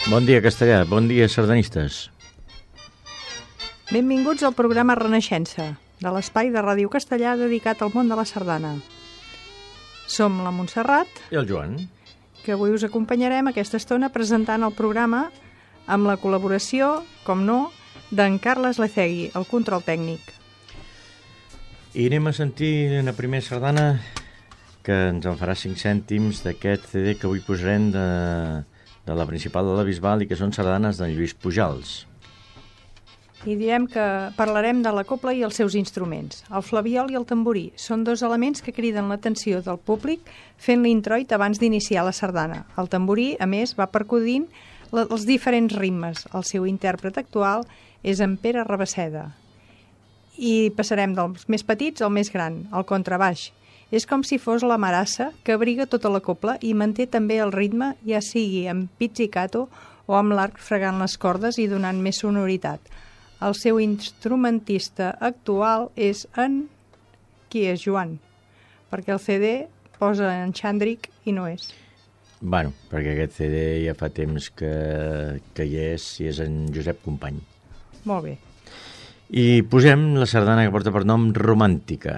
Bon dia, Castellà. Bon dia, sardanistes. Benvinguts al programa Renaixença, de l'espai de Ràdio Castellà dedicat al món de la sardana. Som la Montserrat, I el Joan. que avui us acompanyarem aquesta estona presentant el programa amb la col·laboració, com no, d'en Carles Lecegui, el control tècnic. I anem a sentir una primera sardana que ens en farà 5 cèntims d'aquest CD que avui posarem de la principal de la Bisbal i que són sardanes d'en Lluís Pujals. I direm que parlarem de la cobla i els seus instruments. El flabiol i el tamborí són dos elements que criden l'atenció del públic fent l'introit abans d'iniciar la sardana. El tamborí, a més, va percudint els diferents ritmes. El seu intèrpret actual és en Pere Rabaseda. I passarem dels més petits al més gran, el contrabaix. És com si fos la marassa que abriga tota la cobla i manté també el ritme, ja sigui amb pizzicato o amb l'arc fregant les cordes i donant més sonoritat. El seu instrumentista actual és en... Qui és, Joan? Perquè el CD posa en Xandric i no és. Bueno, perquè aquest CD ja fa temps que hi és i és en Josep Company. Molt bé. I posem la sardana que porta per nom Romàntica.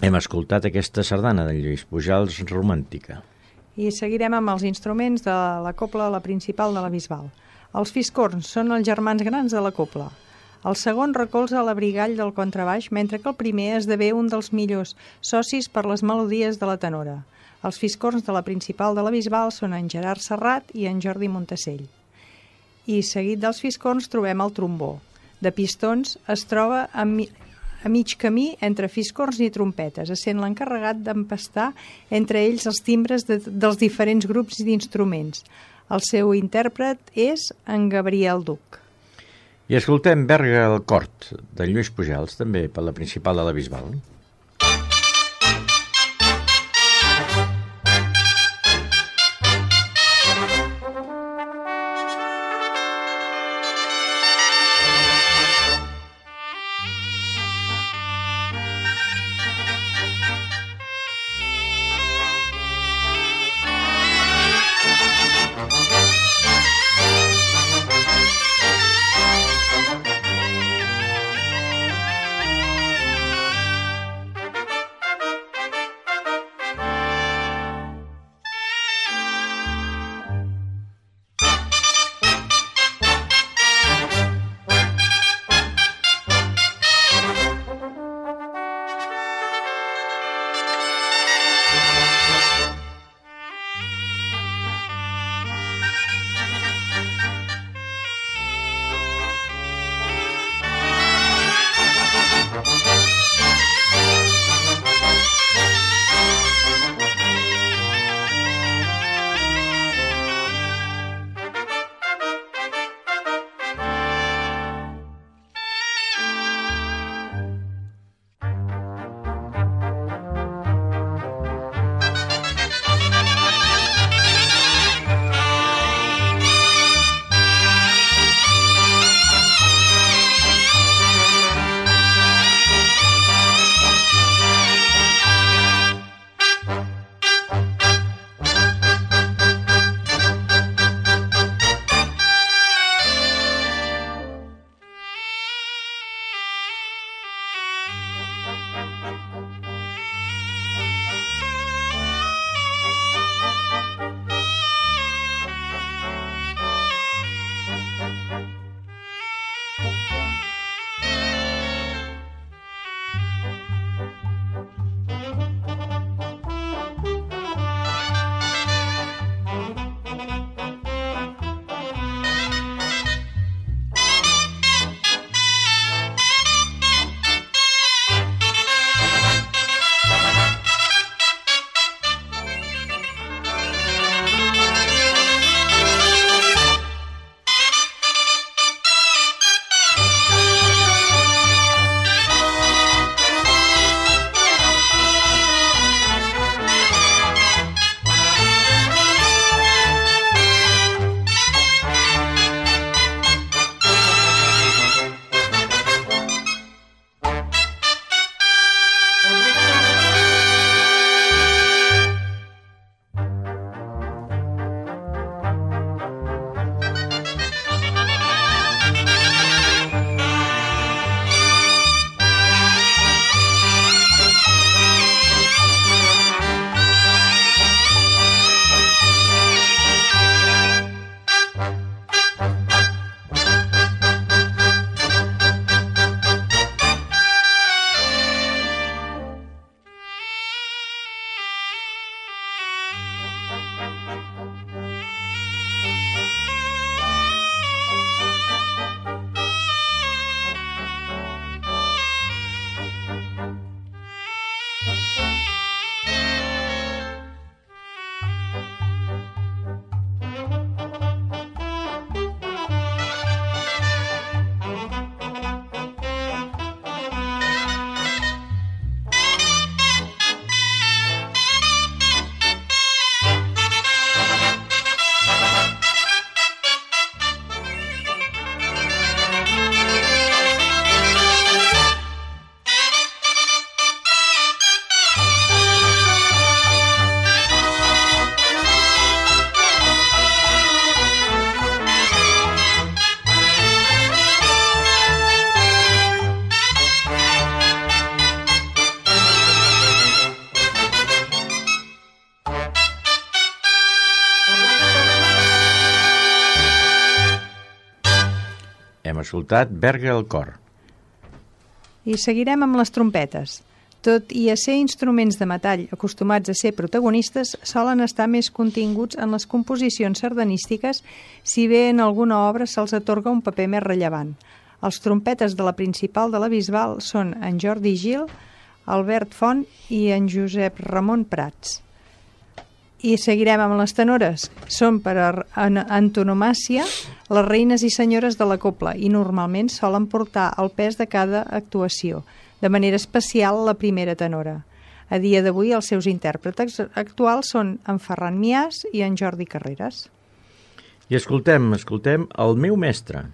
Hem escoltat aquesta sardana de Lluís Pujals, Romàntica. I seguirem amb els instruments de la copla, la principal de la Bisbal. Els fiscorns són els germans grans de la copla. El segon recolza l'abrigall del contrabaix, mentre que el primer esdevé un dels millors socis per les melodies de la tenora. Els fiscorns de la principal de la Bisbal són en Gerard Serrat i en Jordi Montacell. I seguit dels fiscorns trobem el trombó. De pistons es troba a mig camí entre fiscorns i trompetes, essent l'encarregat d'empastar entre ells els timbres dels diferents grups d'instruments. El seu intèrpret és en Gabriel Duc. I escoltem Berga el Cort, de Lluís Pujals, també per la principal de la Bisbal. Hem escoltat Berga al cor. I seguirem amb les trompetes. Tot i a ser instruments de metall acostumats a ser protagonistes, solen estar més continguts en les composicions sardanístiques, si bé en alguna obra se'ls atorga un paper més rellevant. Els trompetes de la principal de la Bisbal són en Jordi Gil, Albert Font i en Josep Ramon Prats. I seguirem amb les tenores. Són per antonomàcia les reines i senyores de la cobla i normalment solen portar el pes de cada actuació, de manera especial la primera tenora. A dia d'avui els seus intèrprets actuals són en Ferran Miàs i en Jordi Carreras. I escoltem El meu mestre.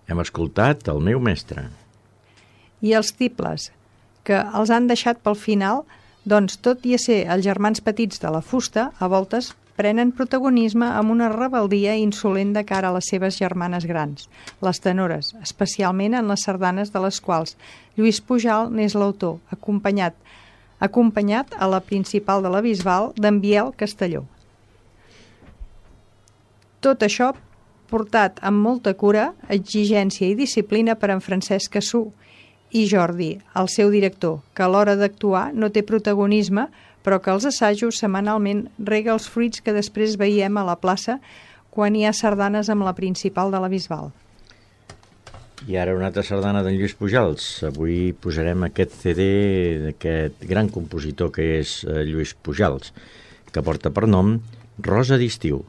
Hem escoltat El meu mestre. I els tibles, que els han deixat pel final, doncs tot i a ser els germans petits de la fusta, a voltes prenen protagonisme amb una rebeldia insolent de cara a les seves germanes grans, les tenores, especialment en les sardanes de les quals Lluís Pujal n'és l'autor, acompanyat a la principal de la Bisbal d'en Biel Castelló. Tot això portat amb molta cura, exigència i disciplina per en Francesc Cassú i Jordi, el seu director, que a l'hora d'actuar no té protagonisme, però que als assajos setmanalment rega els fruits que després veiem a la plaça quan hi ha sardanes amb la principal de la Bisbal. I ara una altra sardana d'en Lluís Pujals. Avui posarem aquest CD d'aquest gran compositor que és Lluís Pujals, que porta per nom Rosa d'estiu.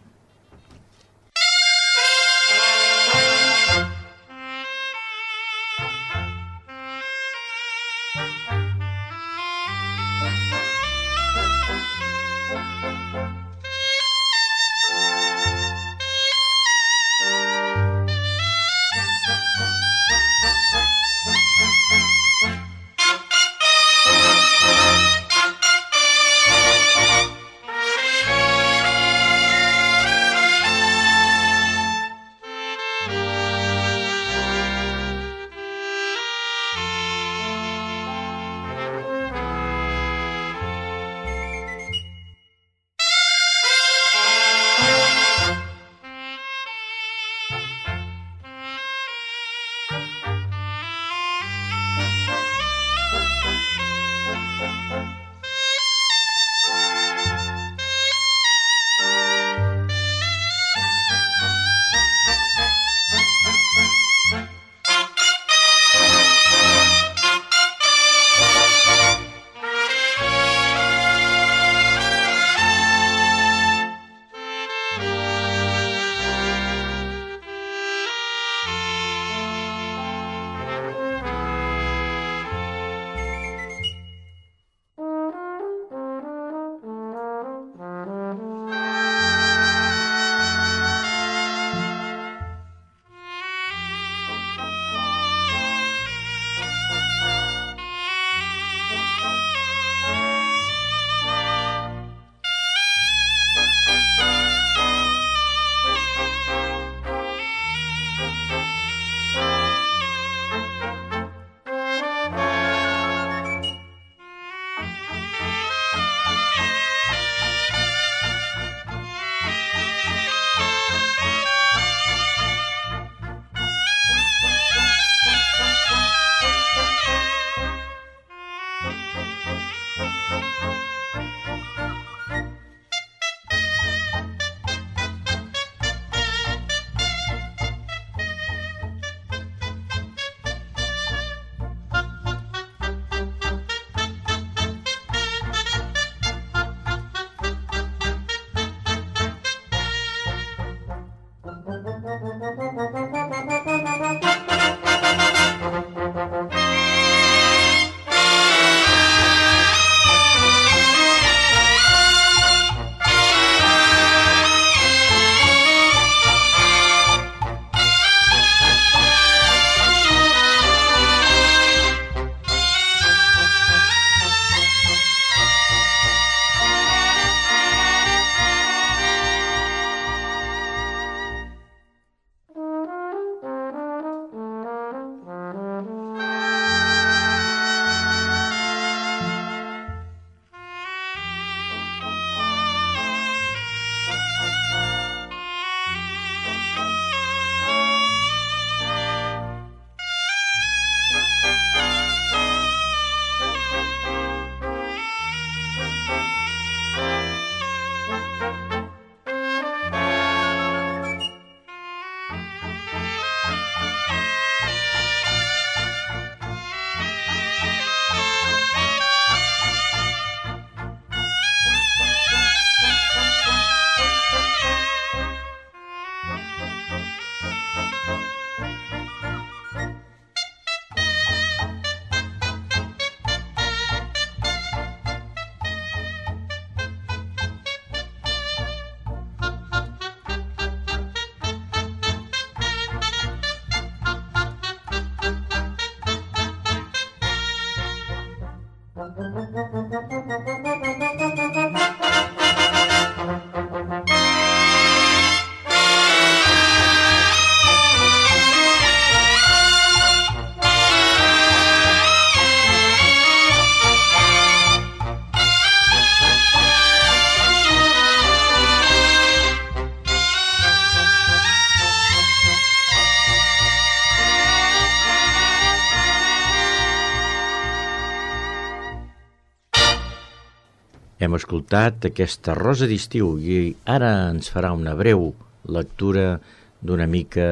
Hem escoltat aquesta Rosa d'estiu i ara ens farà una breu lectura d'una mica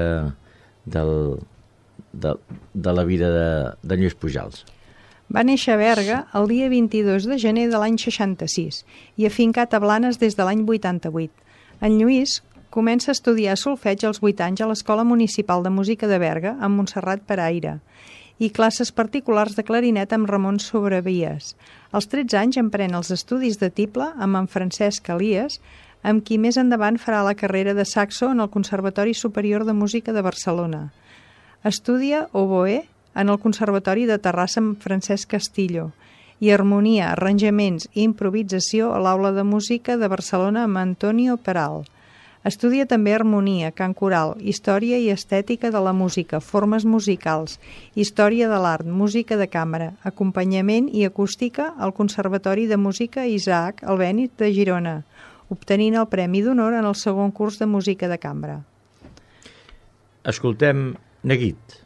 de la vida de Lluís Pujals. Va néixer a Berga el dia 22 de gener de l'any 66 i afincat a Blanes des de l'any 88. En Lluís comença a estudiar solfeig als 8 anys a l'Escola Municipal de Música de Berga amb Montserrat Peraire i classes particulars de clarinet amb Ramon Sobrevies. Als 13 anys emprèn els estudis de tible amb en Francesc Elias, amb qui més endavant farà la carrera de saxo en el Conservatori Superior de Música de Barcelona. Estudia oboè en el Conservatori de Terrassa amb Francesc Castillo i harmonia, arranjaments i improvisació a l'Aula de Música de Barcelona amb Antonio Peral. Estudia també harmonia, cant coral, història i estètica de la música, formes musicals, història de l'art, música de càmera, acompanyament i acústica al Conservatori de Música Isaac Albéniz de Girona, obtenint el Premi d'Honor en el segon curs de música de cambra. Escoltem Neguit.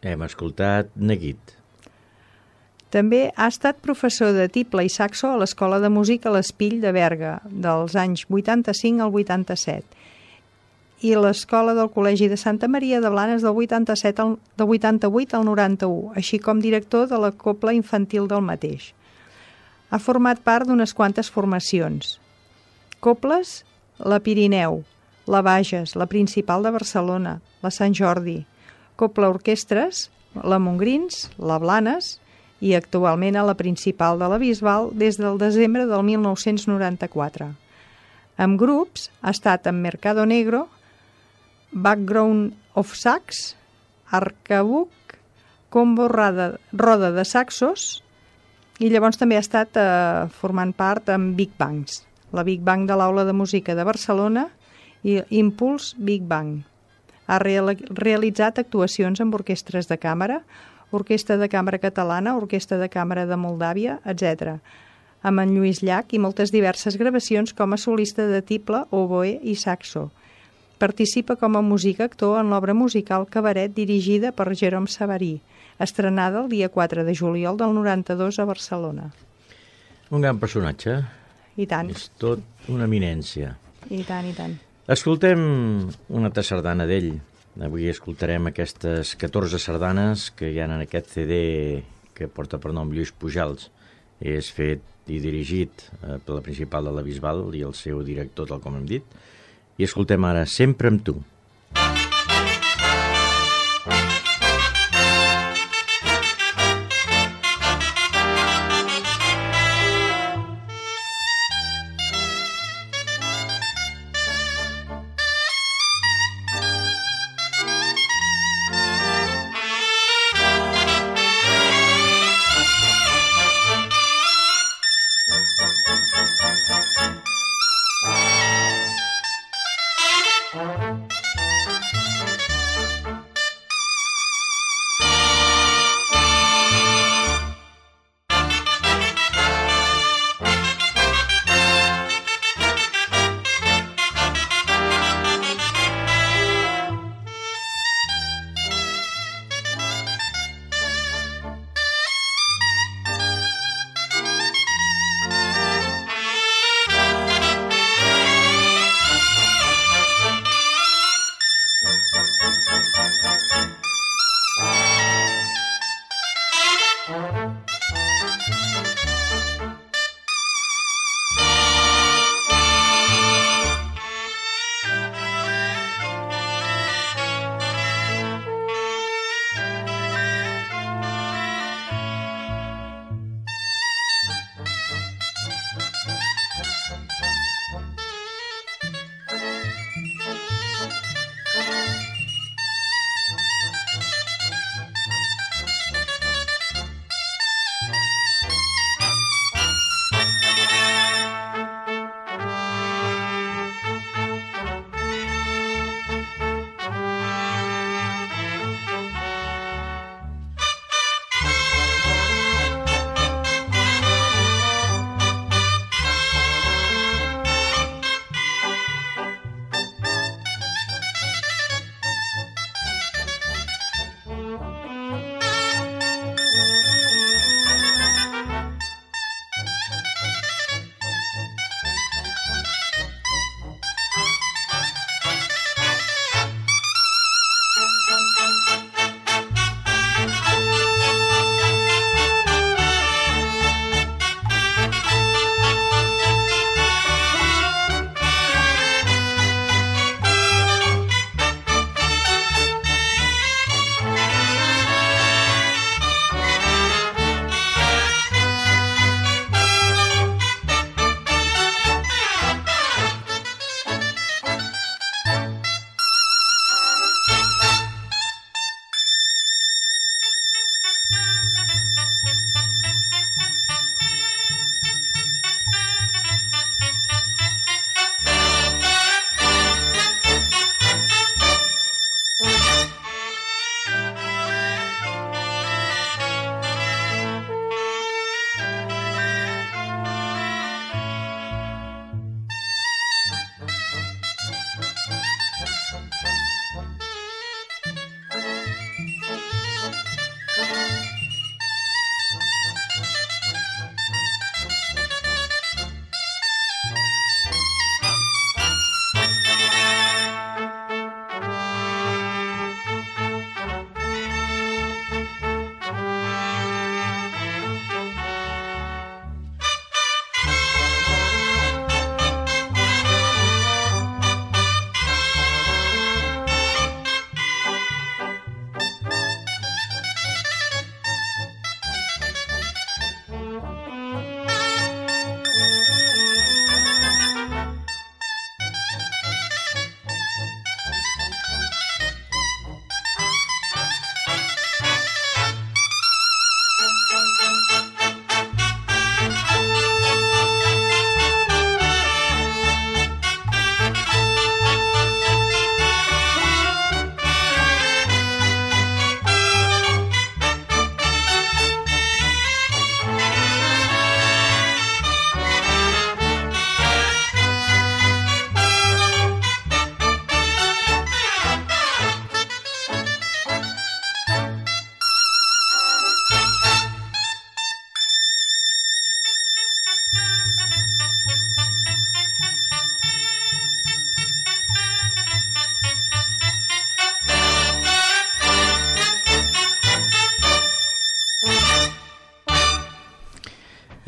Hem escoltat Neguit. També ha estat professor de tible i saxo a l'Escola de Música l'Espill de Berga, dels anys 85 al 87, i l'Escola del Col·legi de Santa Maria de Blanes del 88 al 91, així com director de la Cobla Infantil del mateix. Ha format part d'unes quantes formacions. Cobles, la Pirineu, la Bages, la Principal de Barcelona, la Sant Jordi, Cobla Orquestres, la Montgrins, la Blanes i actualment a la Principal de la Bisbal des del desembre del 1994. Amb grups ha estat amb Mercado Negro, Background of Sax, Arcabuc, Combo Roda de Saxos i llavors també ha estat formant part amb Big Bangs, la Big Bang de l'Aula de Música de Barcelona i Impuls Big Bang. Ha realitzat actuacions amb orquestres de càmera, Orquestra de Càmera Catalana, Orquestra de Càmera de Moldàvia, etc., amb en Lluís Llach i moltes diverses gravacions com a solista de tible, oboè i saxo. Participa com a músic-actor en l'obra musical Cabaret dirigida per Jérôme Savary, estrenada el dia 4 de juliol del 92 a Barcelona. Un gran personatge. I tant. És tot una eminència. I tant, i tant. Escoltem una altra sardana d'ell. Avui escoltarem aquestes 14 sardanes que hi ha en aquest CD que porta per nom Lluís Pujals. És fet i dirigit per la Principal de la Bisbal i el seu director, tal com hem dit. I escoltem ara Sempre amb tu.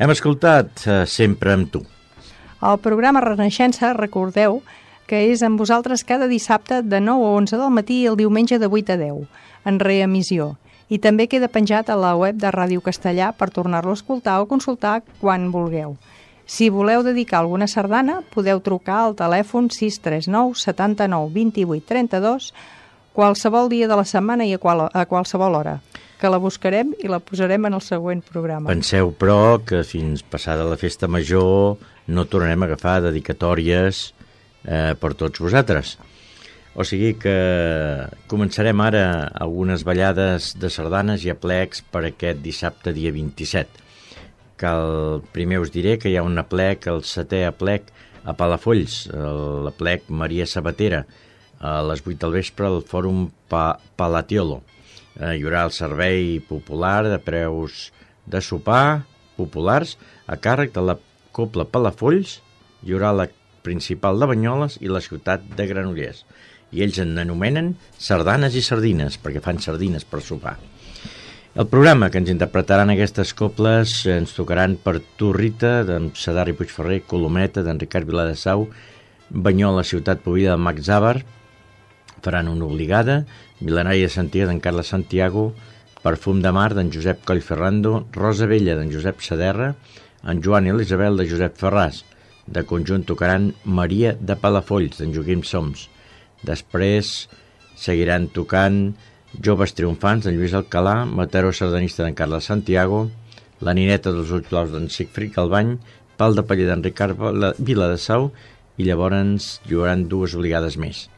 Hem escoltat Sempre amb tu. El programa Renaixença, recordeu, que és amb vosaltres cada dissabte de 9 a 11 del matí i el diumenge de 8 a 10, en reemissió. I també queda penjat a la web de Ràdio Castellà per tornar-lo a escoltar o consultar quan vulgueu. Si voleu dedicar alguna sardana, podeu trucar al telèfon 639 79 28 32 qualsevol dia de la setmana i a qualsevol hora, que la buscarem i la posarem en el següent programa. Penseu, però, que fins passada la festa major no tornarem a agafar dedicatòries per tots vosaltres. O sigui que començarem ara algunes ballades de sardanes i aplecs per aquest dissabte dia 27. Que el primer us diré que hi ha un aplec, el 7è aplec a Palafolls, l'aplec Maria Sabatera, a les 8 del vespre al Fòrum Palatiolo. Hi haurà el servei popular de preus de sopar populars a càrrec de la Cobla Palafolls. Hi haurà la principal de Banyoles i la ciutat de Granollers. I ells en anomenen sardanes i sardines, perquè fan sardines per sopar. El programa que ens interpretaran aquestes coples ens tocaran per Torrita, d'en Sadar i Puigferrer, Colometa, d'en Ricard Viladesau, Banyoles, ciutat povida de Max Àvar, faran una obligada, Mil·lenària de Santia, d'en Carles Santiago, Perfum de Mar, d'en Josep Collferrando, Rosa Vella, d'en Josep Saderra, en Joan i Elisabel, de Josep Ferràs. De conjunt tocaran Maria de Palafolls, d'en Joaquim Soms. Després seguiran tocant Joves Triomfants, d'en Lluís Alcalà, Mataró sardanista, d'en Carles Santiago, La Nineta dels Ulls Blaus, d'en Sigfrid Calbany, Pal de Paller, d'en Ricard Viladesau, i llavors hi haurà dues obligades més.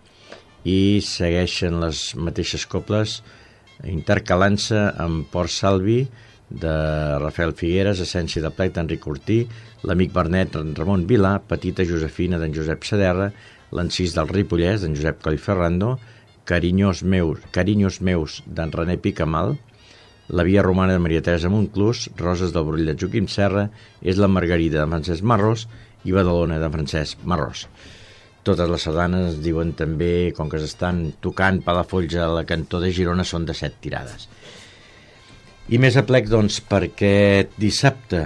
I segueixen les mateixes coples intercalant-se amb Port Salvi, de Rafael Figueres, Essència de plec, d'Enric Ortí, l'Amic Bernet, d'en Ramon Vilà, Petita Josefina, d'en Josep Saderra, l'Encís del Ripollès, d'en Josep Collferrando, Carinyos meus, d'en René Picamal, La Via Romana de Maria Teresa Montclús, Roses del Brull de Joaquim Serra, És la Margarida de Francesc Marrós i Badalona de Francesc Marrós. Totes les sardanes diuen també, com que s'estan tocant Palafolls a la cantó de Girona, són de 7 tirades. I més aplecs, doncs, per aquest dissabte.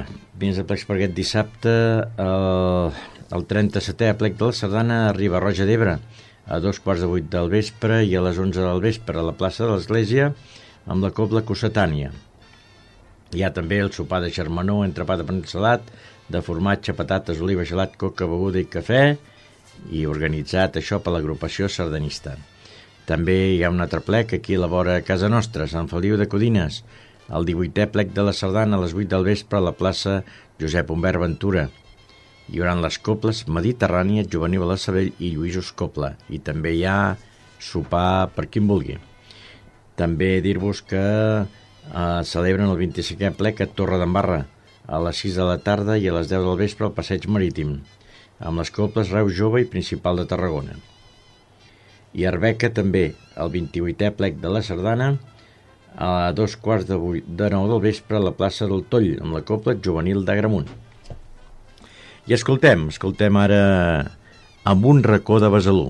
El 37è aplec de la sardana a Riba-roja d'Ebre, a 2:15 del vespre i a les 11 del vespre a la plaça de l'Església, amb la cobla Cossetània. Hi ha també el sopar de germanor, entrepà de panet salat, de formatge, patates, oliva, gelat, coca, beguda i cafè, i organitzat això per l'agrupació sardanista. També hi ha un altre plec aquí a la vora a casa nostra, Sant Feliu de Codines, el 18è plec de la sardana a les 8 del vespre a la plaça Josep Humbert Ventura. Hi haurà les coples Mediterrània, Juvenil a la Sabell i Lluïsos Copla. I també hi ha sopar per qui en vulgui. També dir-vos que celebren el 25è plec a Torredembarra a les 6 de la tarda i a les 10 del vespre al Passeig Marítim, amb les coples Reus Jove i Principal de Tarragona. I a Arbeca també, el 28è plec de la sardana, a 7:45 del vespre a la plaça del Toll, amb la copla Juvenil d'Agramunt. I escoltem ara Amb un racó de Besalú.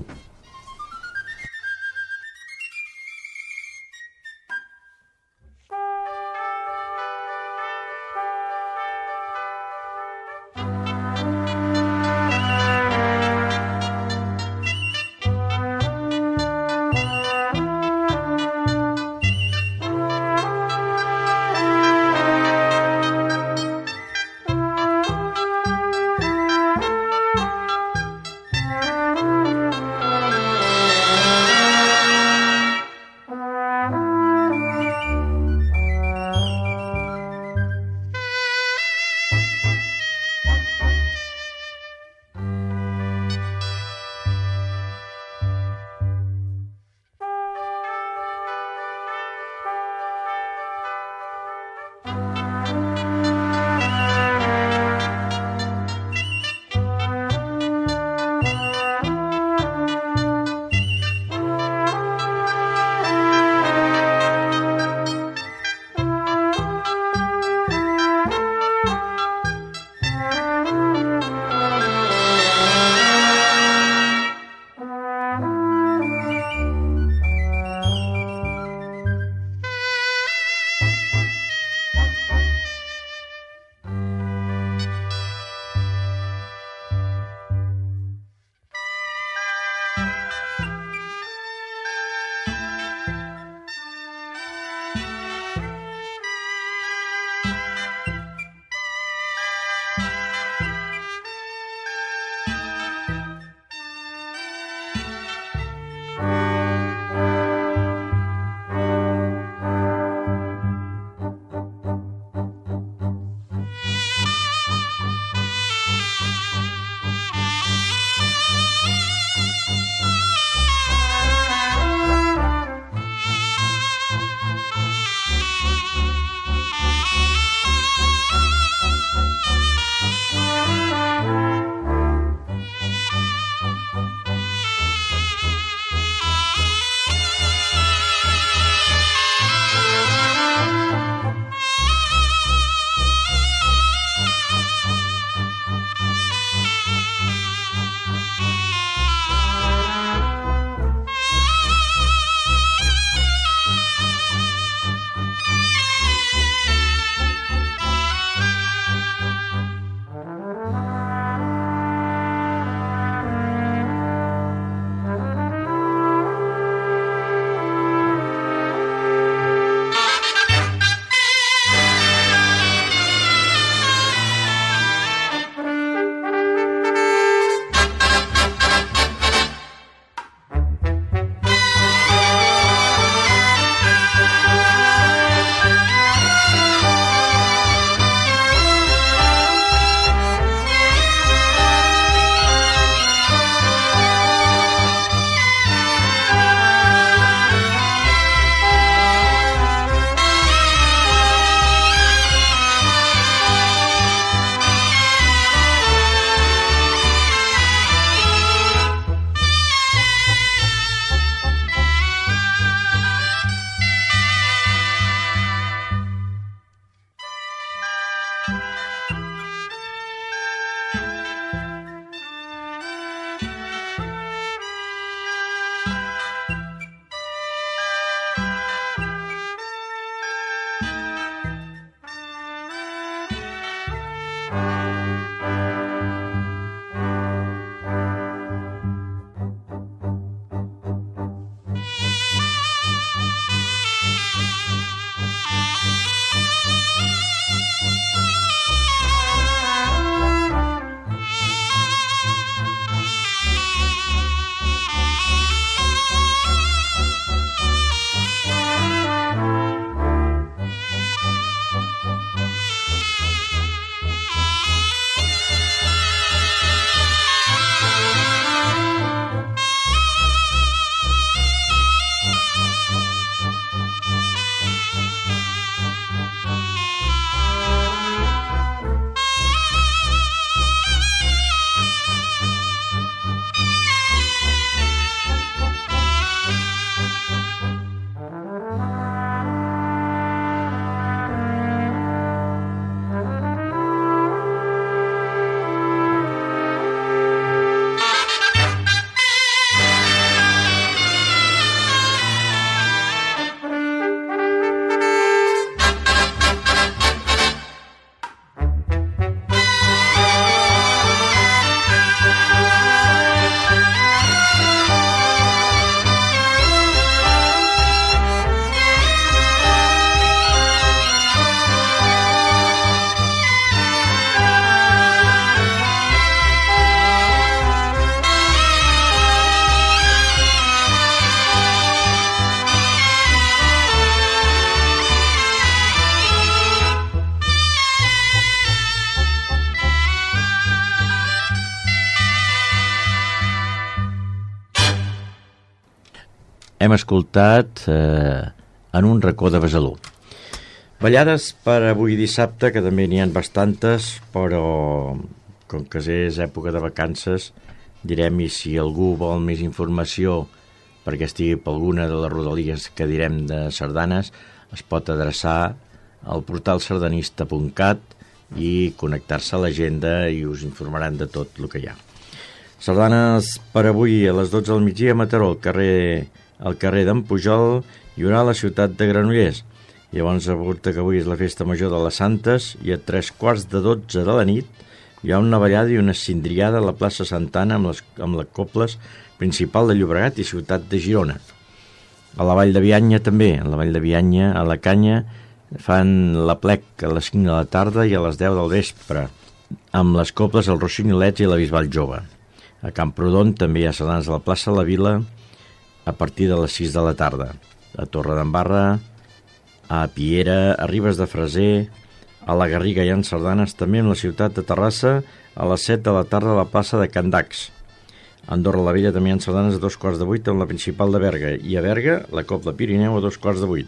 hem escoltat En un racó de Besalú. Ballades per avui dissabte, que també n'hi ha bastantes, però com que és època de vacances, direm, i si algú vol més informació perquè estigui per alguna de les rodalies que direm de sardanes, es pot adreçar al portal sardanista.cat i connectar-se a l'agenda i us informaran de tot el que hi ha. Sardanes per avui a les 12 del migdia a Mataró, al carrer d'en Pujol, hi haurà a la ciutat de Granollers. Llavors, avorta que avui és la festa major de les Santes i a 11:45 de la nit hi ha una ballada i una cindriada a la plaça Santana amb les coples principal de Llobregat i ciutat de Girona. A la Vall de Bianya també, a la Vall de Bianya, a la Canya, fan la plec a les 5 de la tarda i a les 10 del vespre, amb les coples el Rossinyolets i la Bisbal Jove. A Camprodon també hi ha sardanes a la plaça La Vila a partir de les 6 de la tarda. A Torredembarra, a Piera, a Ribes de Freser, a la Garriga hi ha sardanes també en la ciutat de Terrassa a les 7 de la tarda a la plaça de Candacs. A Andorra la Vella també hi ha sardanes a 7:15 amb la principal de Berga, i a Berga la Copla Pirineu a 7:15.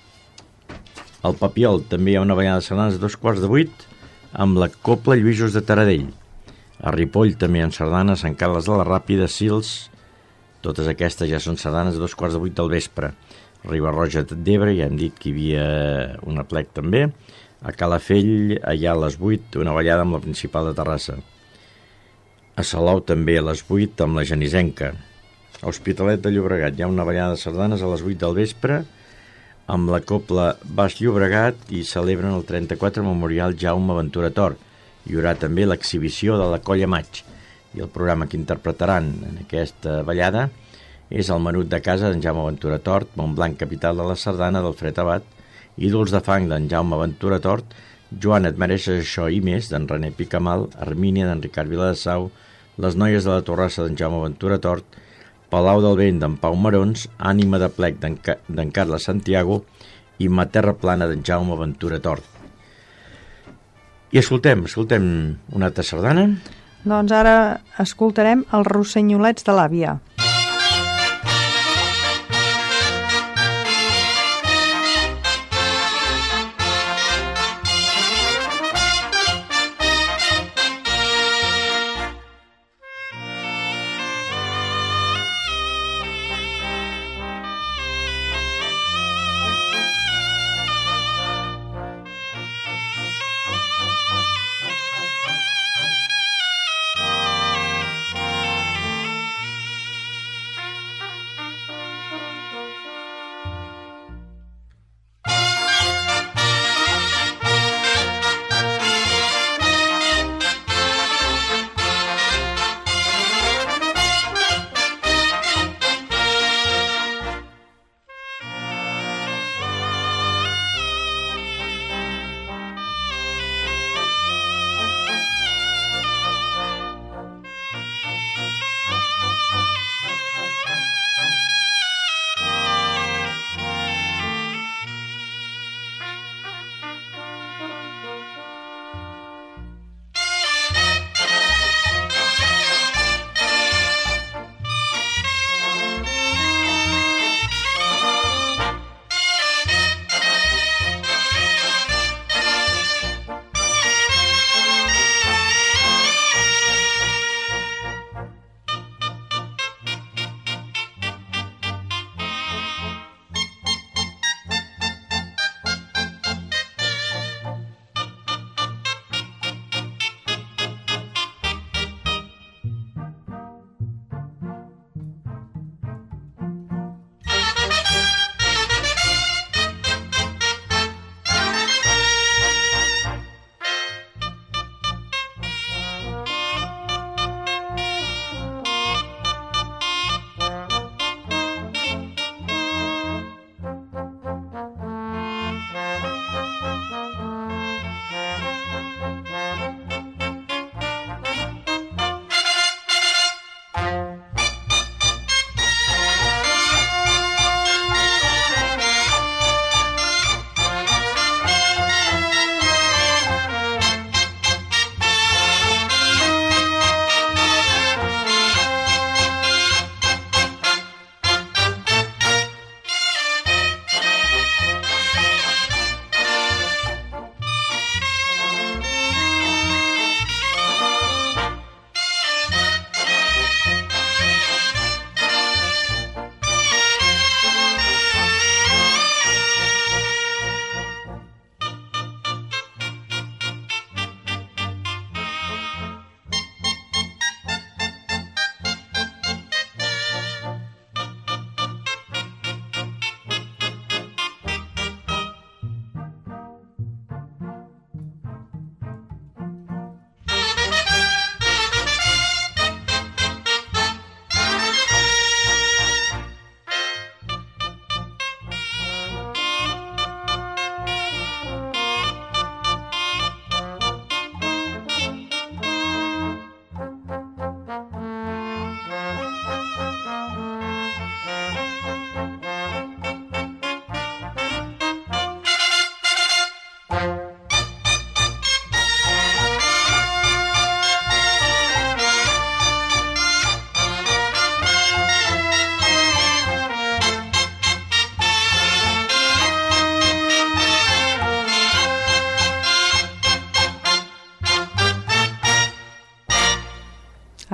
Al Papiol també hi ha una ballada de sardanes a 7:15 amb la Copla Lluïsos de Taradell. A Ripoll també hi ha sardanes, Sant Carles de la Ràpida, Sils, totes aquestes ja són sardanes a 7:15 del vespre. A Riba-roja d'Ebre ja hem dit que hi havia una plec també. A Calafell, allà a les 8, una ballada amb la principal de Terrassa. A Salou també a les 8 amb la Genisenca. A Hospitalet de Llobregat hi ha una ballada de sardanes a les 8 del vespre amb la Copla Baix Llobregat i celebren el 34 Memorial Jaume Ventura Tort. Hi haurà també l'exhibició de la Colla Maig i el programa que interpretaran en aquesta ballada és el menut de casa d'en Jaume Ventura Tort, Montblanc, capital de la sardana d'Alfred Abat, Ídols de fang d'en Jaume Ventura Tort, Joan, et mereixes això i més, d'en René Picamal, Hermínia, d'en Ricard Viladesau, Les noies de la Torrassa d'en Jaume Ventura Tort, Palau del Vent d'en Pau Marons, Ànima de plec d'en Carles Santiago i Ma terra plana d'en Jaume Ventura Tort. I escoltem una altra sardana. Doncs ara escoltarem els Rossinyolets de l'Àvia.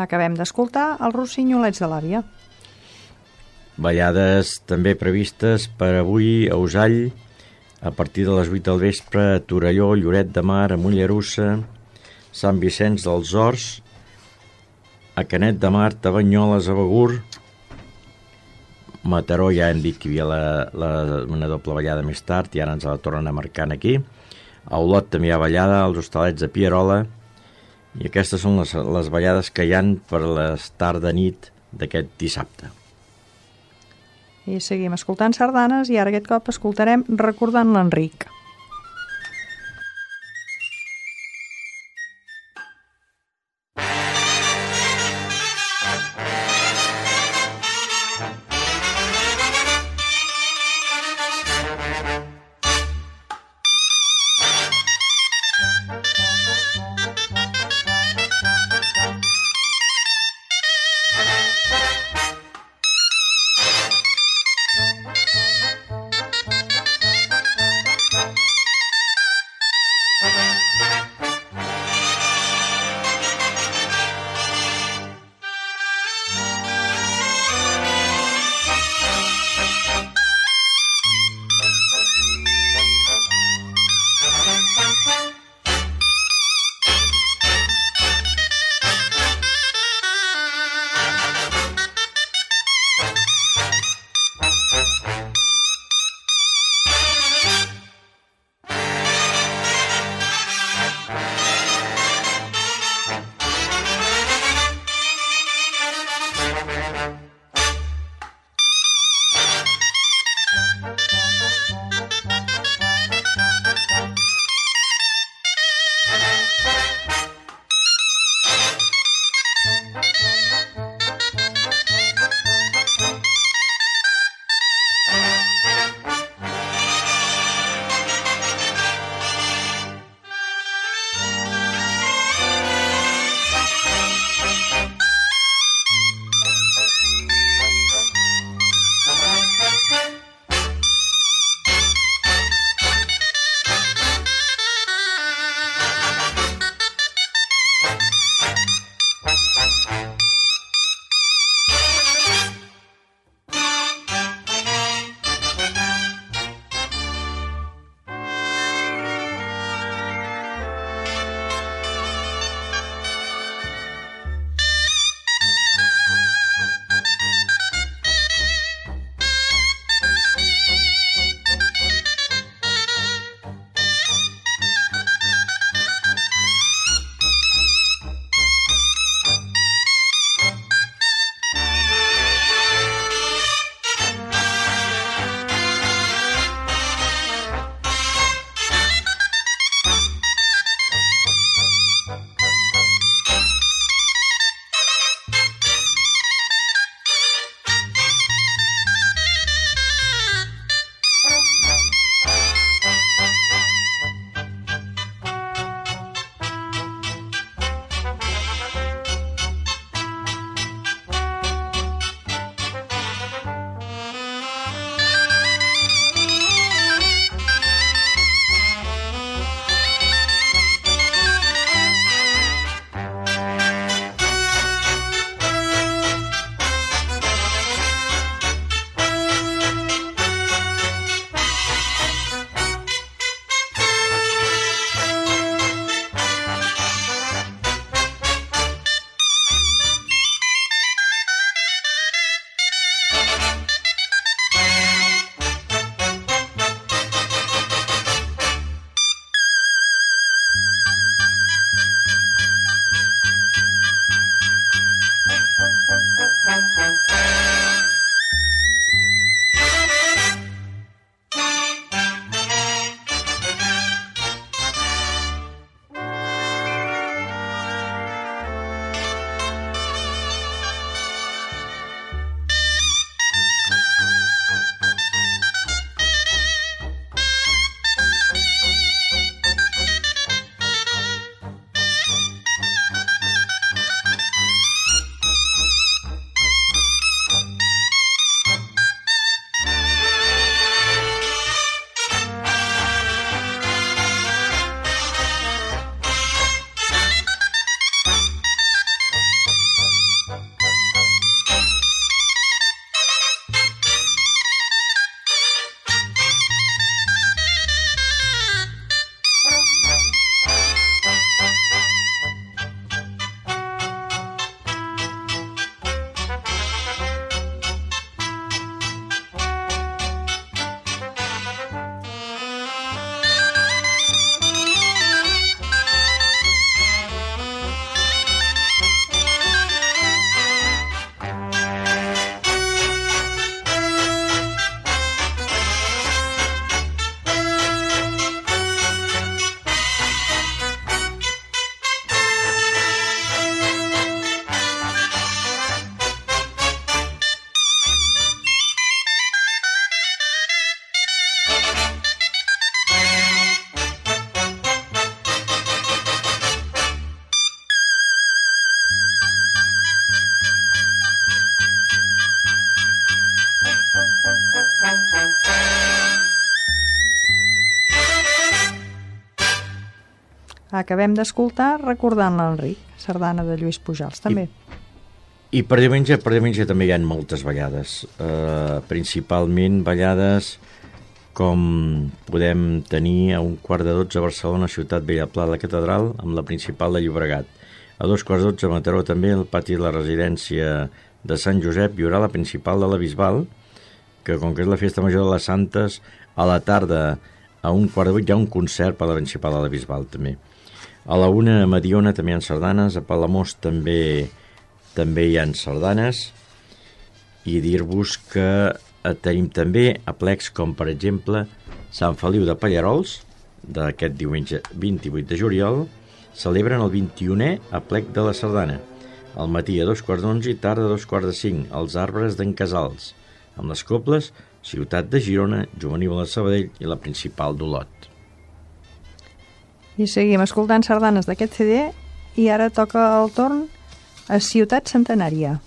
Acabem d'escoltar els Rossinyolets de l'àvia. Ballades també previstes per avui a Usall, a partir de les 8 del vespre, a Torelló, Lloret de Mar, a Mollerussa, Sant Vicenç dels Horts, a Canet de Mar, a Banyoles, a Begur, Mataró, ja hem dit que hi havia una doble ballada més tard i ara ens la tornen a marcar aquí. A Olot també hi ha ballada, als Hostalets de Pierola, i aquestes són les ballades que hi han per les tarda-nit d'aquest dissabte. I seguim escoltant sardanes i ara aquest cop escoltarem Recordant l'Enric. acabem d'escoltar recordant l'Enric, sardana de Lluís Pujals, també. I per diumenge també hi ha moltes ballades, principalment ballades com podem tenir a 11:45 a Barcelona, Ciutat Vella, Pla de la Catedral, amb la principal de Llobregat. A 2:15 a Mataró també, al pati de la residència de Sant Josep, hi haurà la principal de la Bisbal, que com que és la festa major de les Santes, a la tarda a 7:15 hi ha un concert per la principal de la Bisbal també. A la 1 a Mediona també hi ha sardanes, a Palamós també hi ha sardanes, i dir-vos que tenim també aplecs com per exemple Sant Feliu de Pallarols, d'aquest diumenge 28 de juliol, celebren el 21è aplec de la sardana, al matí a 2:15 i tarda a 2:45, als arbres d'en Casals, amb les coples Ciutat de Girona, Juvenil de Sabadell i la principal d'Olot. I seguim escoltant sardanes d'aquest CD i ara toca el torn a Ciutat Centenària.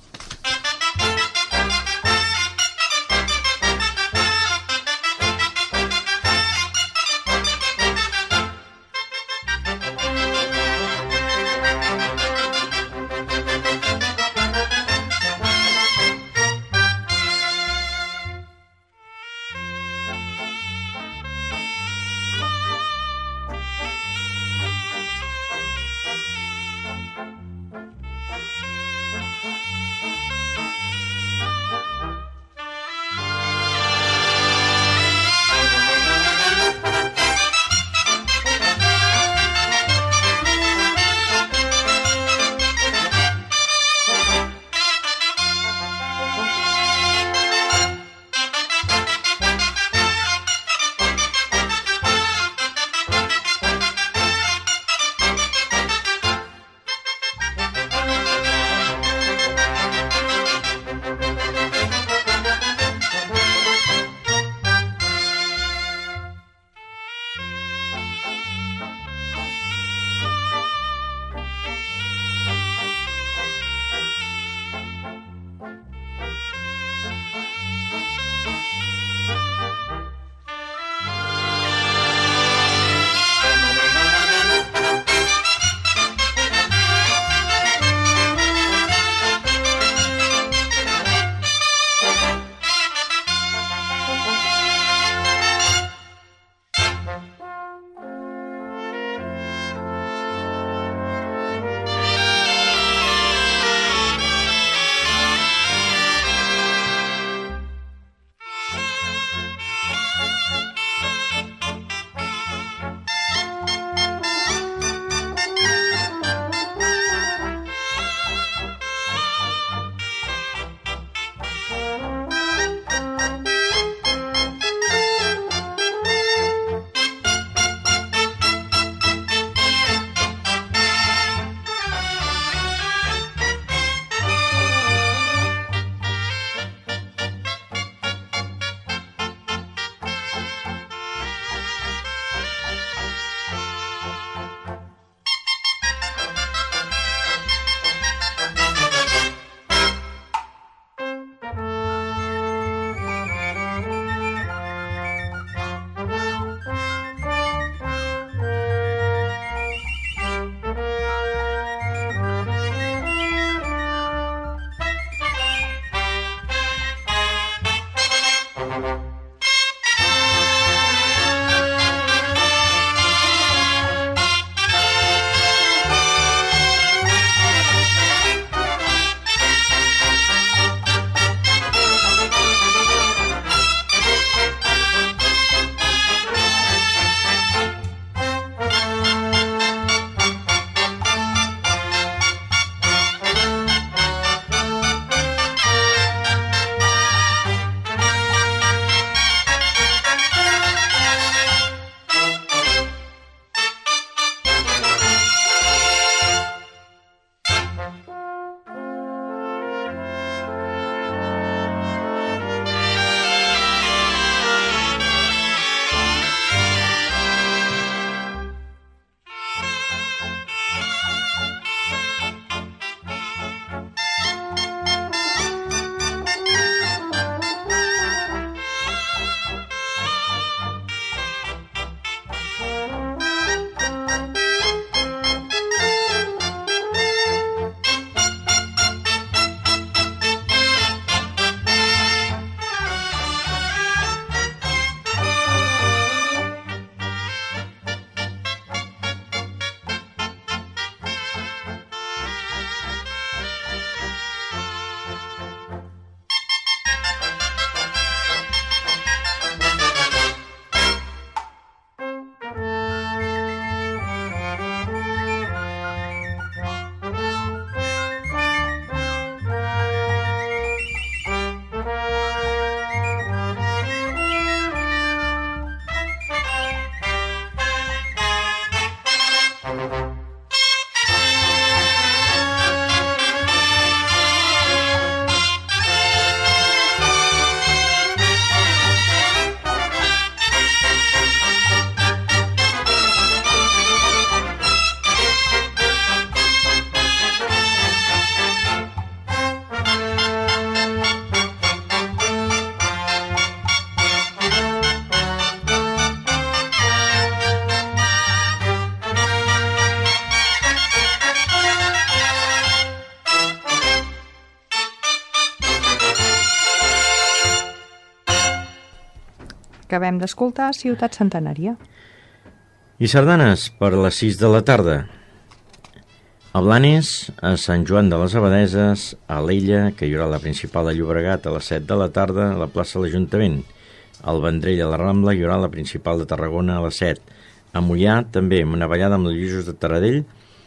Acabem d'escoltar Ciutat Centenària. I sardanes per les 6 de la tarda. A Blanes, a Sant Joan de les Abadeses, a Alella, que hi haurà la principal de Llobregat a les 7 de la tarda, a la plaça de l'Ajuntament. Al Vendrell, a la Rambla, hi haurà la principal de Tarragona a les 7. A Moià, també, amb una ballada amb els Lluïsos de Taradell,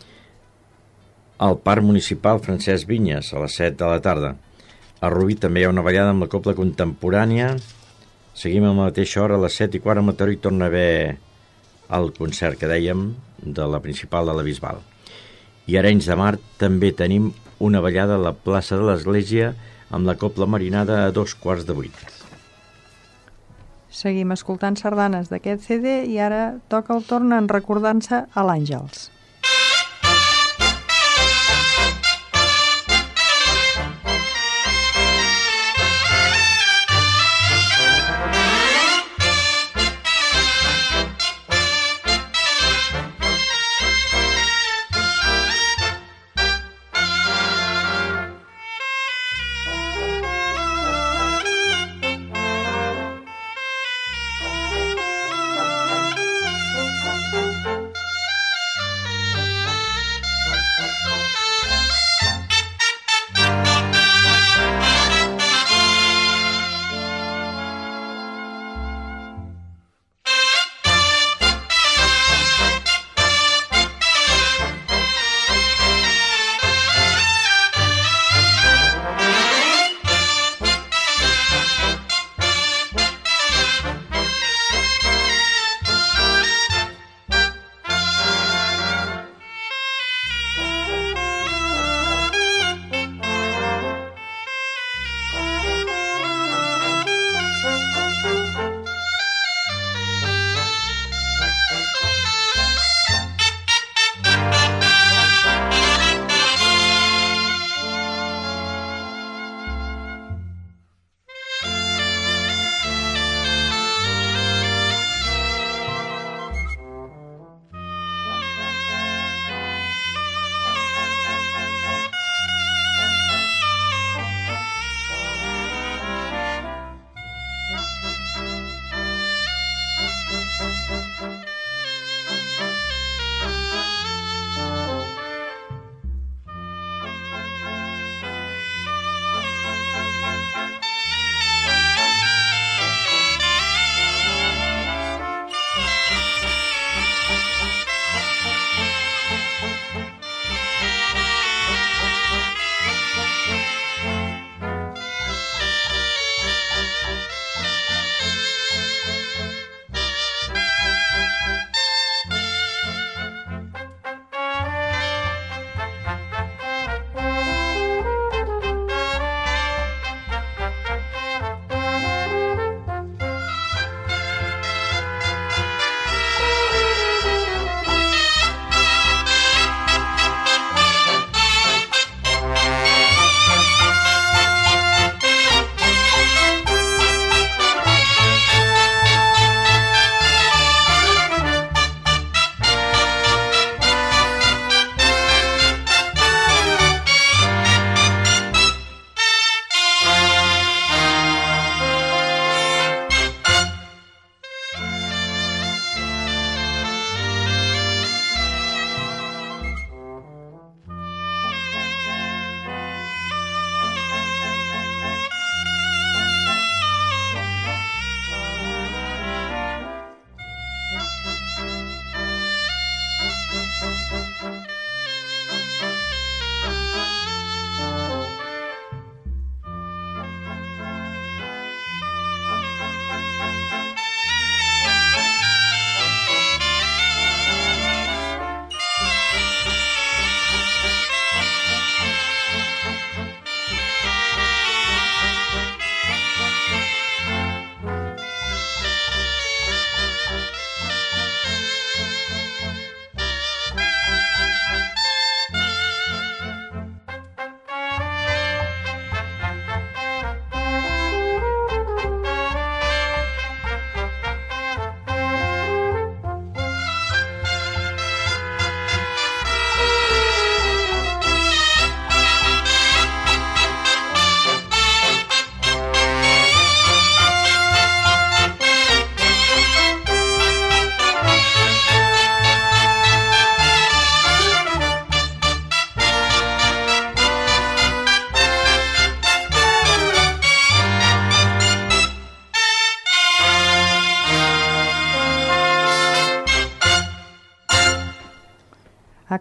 al Parc Municipal Francesc Vinyes, a les 7 de la tarda. A Rubí també hi ha una ballada amb la Cobla Contemporània. Seguim a la mateixa hora, a les 7:15, a Mataró hi torna a haver el concert que dèiem de la principal de la Bisbal. I a Arenys de Mar també tenim una ballada a la plaça de l'Església amb la Cobla Marinada a 7:15. Seguim escoltant sardanes d'aquest CD i ara toca el torn en recordant-se a l'Àngels.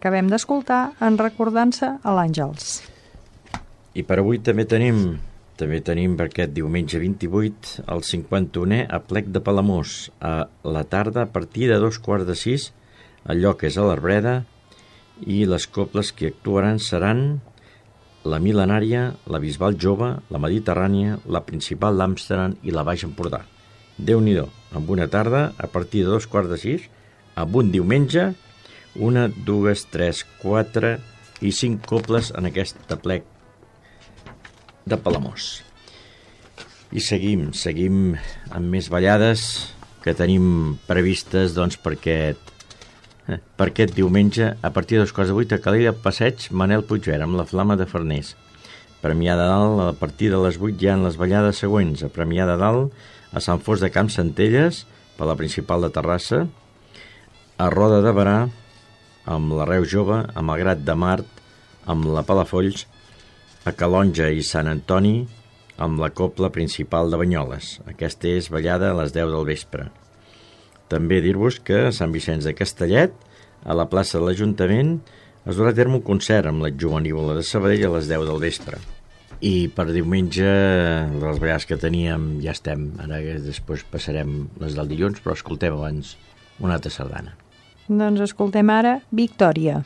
l'acabem d'escoltar en recordança a l'Àngels. I per avui també tenim per aquest diumenge 28 el 51è aplec de Palamós a la tarda a partir de 5:15. El lloc és a l'Arbreda i les cobles que actuaran seran la Mil·lenària, la Bisbal Jove, la Mediterrània, la Principal d'Amsterdam i la Baix Empordà. Déu-n'hi-do, amb una tarda a partir de 5:15, amb un diumenge, 1, 2, 3, 4 i 5 cobles en aquest aplec de Palamós. I seguim amb més ballades que tenim previstes per aquest diumenge a partir de 2:15 a Calella Passeig Manel Puigvert amb la Flama de Farners. Premià de Dalt a partir de les 8 hi ha les ballades següents: a Premià de Dalt, a Sant Fost de Camp Centelles per la Principal de Terrassa, a Roda de Berà amb la Reu Jove, a Malgrat de Mar amb la Palafolls, a Calonja i Sant Antoni amb la Cobla Principal de Banyoles. Aquesta és ballada a les 10 del vespre. També dir-vos que a Sant Vicenç de Castellet, a la plaça de l'Ajuntament, es durà a terme un concert amb la Jovenívola de Sabadell a les 10 del vespre. I per diumenge, les ballades que teníem ja estem. Ara després passarem les del dilluns, però escoltem abans una altra sardana. Doncs escoltem ara Victòria.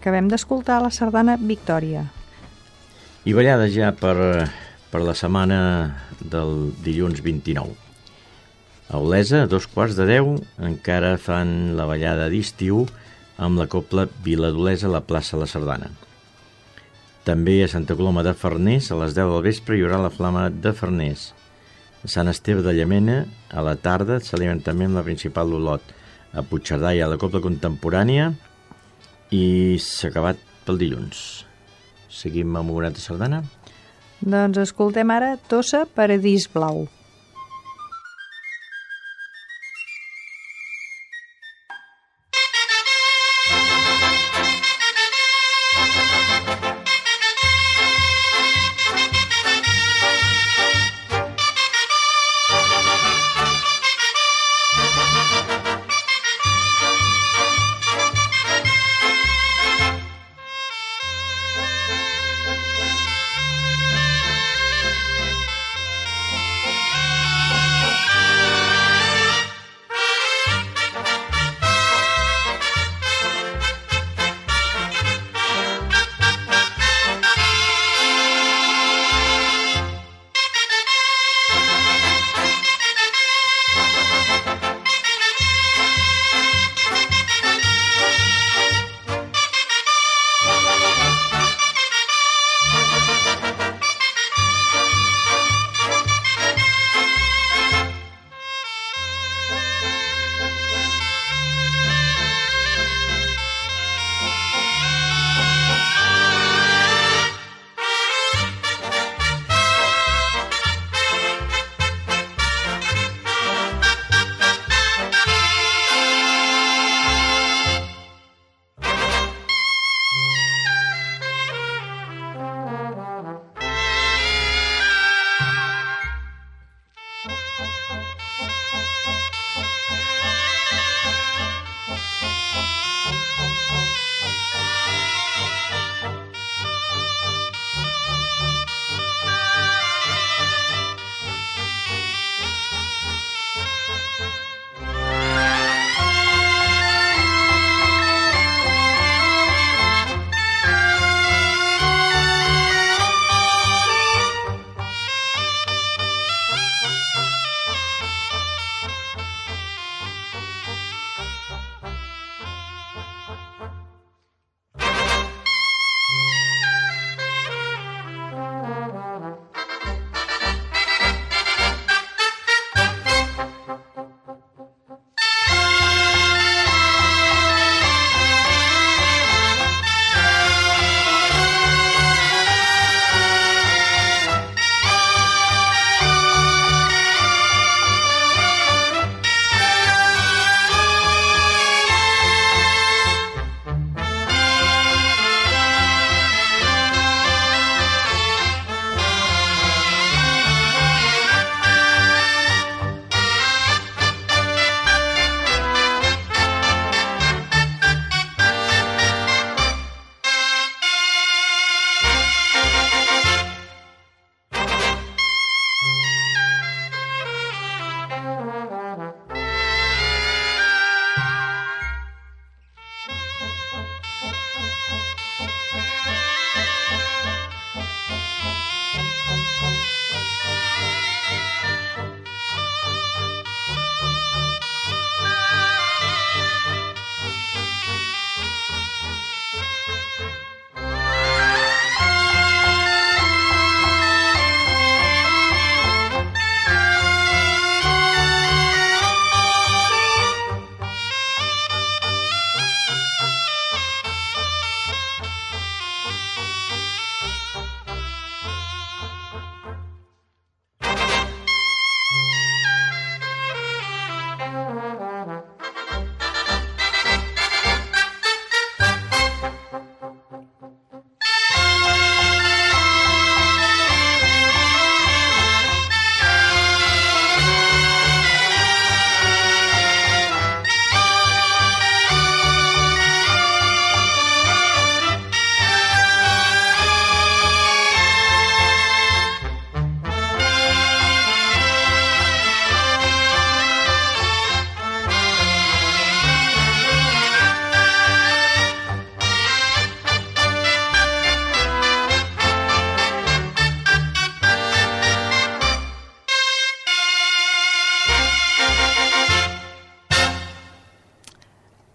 Acabem d'escoltar la sardana Victòria. I ballada ja per la setmana del dilluns 29. A Olesa, a 2:15, encara fan la ballada d'estiu amb la cobla Vila d'Olesa a la plaça La Sardana. També a Santa Coloma de Farners, a les 10 del vespre, hi haurà la flama de Farners. A Sant Esteve de Llamena, a la tarda, celebren també amb la principal d'Olot. A Puigcerdà hi ha la cobla contemporània i s'ha acabat pel dilluns. Seguim amb una altra sardana? Doncs escoltem ara Tossa Paradís Blau.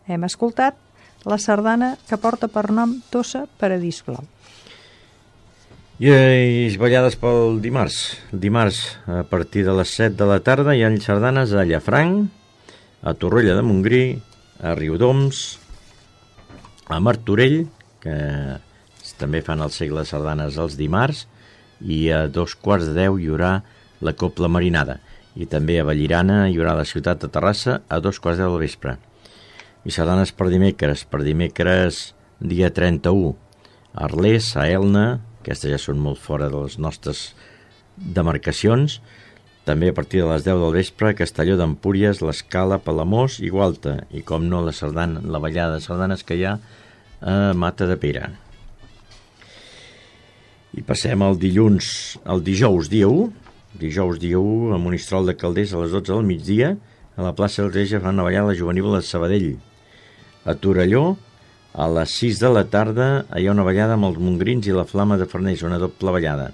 Hem escoltat la sardana que porta per nom Tossa Paradís Blau. I ballades pel dimarts. Dimarts, a partir de les 7 de la tarda, hi ha sardanes a Llafranc, a Torroella de Montgrí, a Riudoms, a Martorell, que també fan el segle de sardanes els dimarts, i a 2:15 hi haurà la Copla Marinada. I també a Vallirana hi haurà la ciutat de Terrassa a 2:15 del vespre. I sardanes per dimecres dia 31, a Arles, a Elna, aquestes ja són molt fora de les nostres demarcacions, també a partir de les 10 del vespre, Castelló d'Empúries, l'Escala, Palamós i Gualta, i com no la ballada de sardanes que hi ha a Mata de Pere. I passem al dijous dia 1, a Monistrol de Calders a les 12 del migdia, a la plaça del Reja fan una ballada juvenil de Sabadell. A Torelló, a les 6 de la tarda, hi ha una ballada amb els Montgrins i la Flama de Farners, una doble ballada.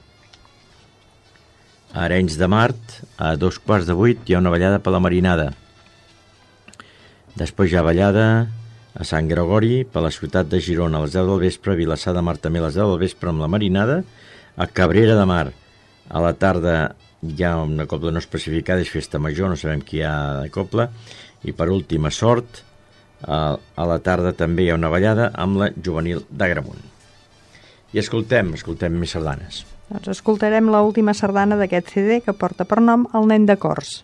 A Arenys de Mar, a 7:15 hi ha una ballada per la Marinada. Després hi ha ballada a Sant Gregori, per la ciutat de Girona, a les 10 del vespre, a Vilassar de Mar també a les 10 del vespre amb la Marinada, a Cabrera de Mar, a la tarda hi ha una copla no especificada, és festa major, no sabem qui hi ha de copla, i per últim a Sort, a la tarda també hi ha una ballada amb la Juvenil d'Agramunt. I escoltem més sardanes. Doncs escoltarem l'última sardana d'aquest CD que porta per nom El nen de Cors.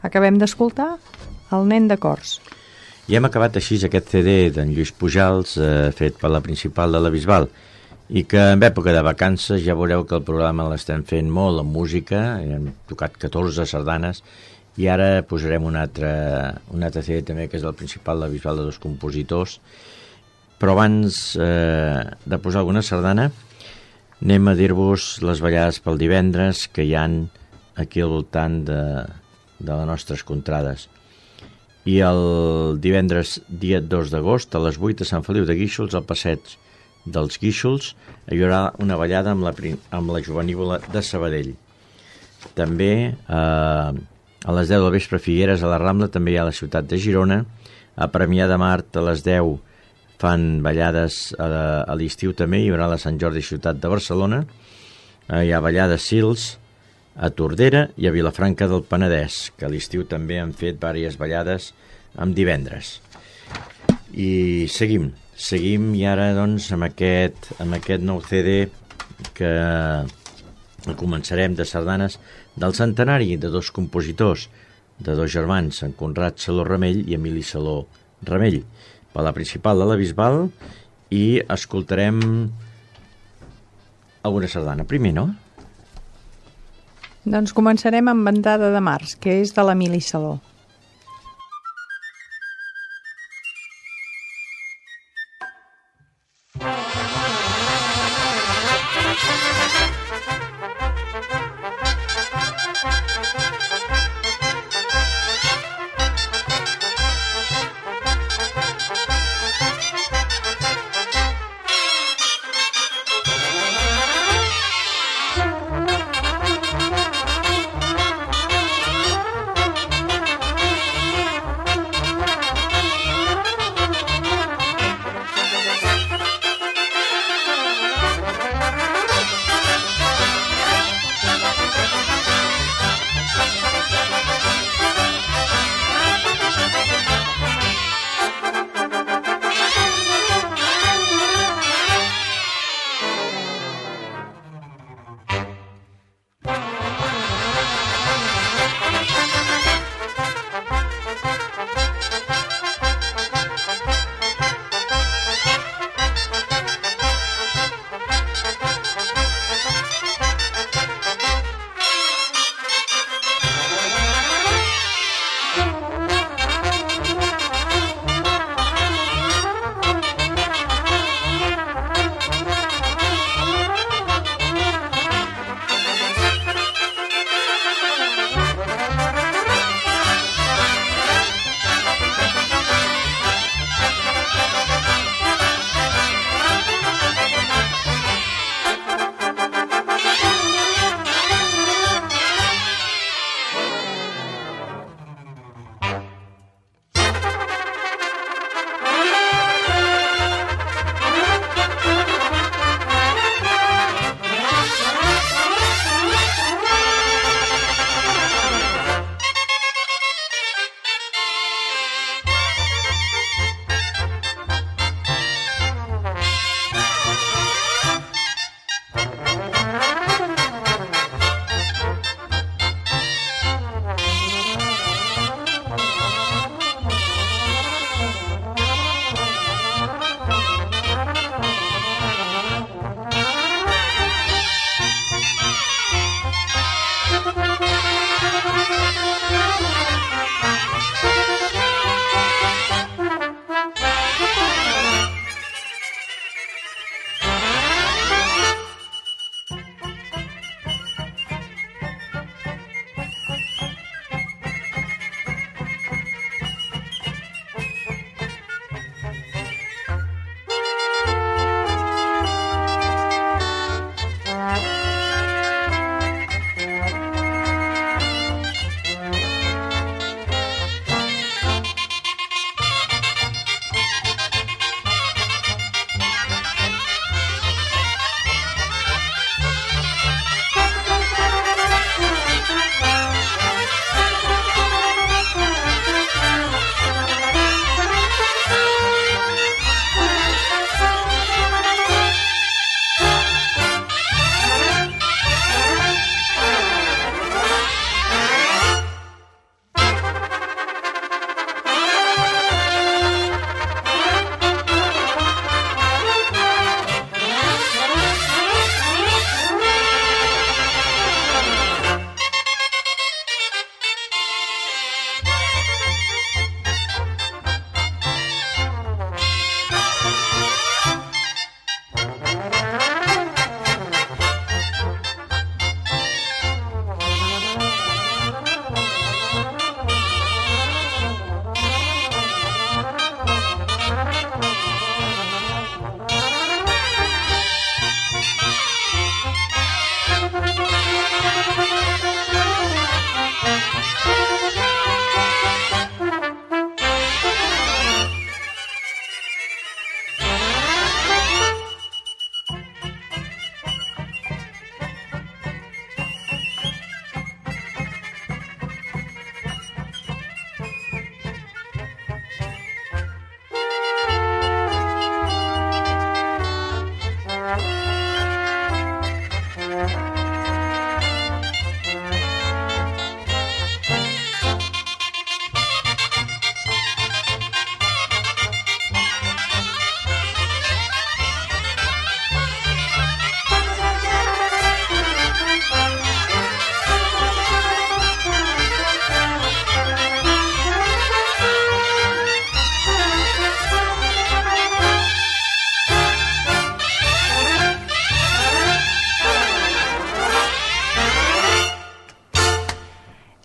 Acabem d'escoltar El nen de Cors. I hem acabat així aquest CD d'en Lluís Pujals, fet per la Principal de la Bisbal, i que en època de vacances ja veureu que el programa l'estem fent molt amb música, hem tocat 14 sardanes, i ara posarem un altre CD també, que és del Principal de la Bisbal, de 2 compositors. Però abans de posar alguna sardana, anem a dir-vos les ballades pel divendres que hi han aquí al voltant de les nostres contrades. I el divendres dia 2 d'agost a les 8 a Sant Feliu de Guíxols, al passeig dels Guíxols, hi haurà una ballada amb la Jovenívola de Sabadell. També a les 10 del vespre a Figueres, a la Rambla, també hi ha a la ciutat de Girona. A Premià de Mar a les 10 fan ballades a l'estiu també, hi haurà la Sant Jordi ciutat de Barcelona. Hi ha ballades Sils a Tordera i a Vilafranca del Penedès, que a l'estiu també han fet diverses ballades amb divendres. I seguim i ara doncs amb aquest nou CD que començarem de sardanes del centenari de 2 compositors, de 2 germans, en Conrad Saló Ramell i Emili Saló Ramell, per la Principal de la Bisbal, i escoltarem alguna sardana primer, no? Doncs començarem amb Ventada de Març, que és de l'Emili Saló.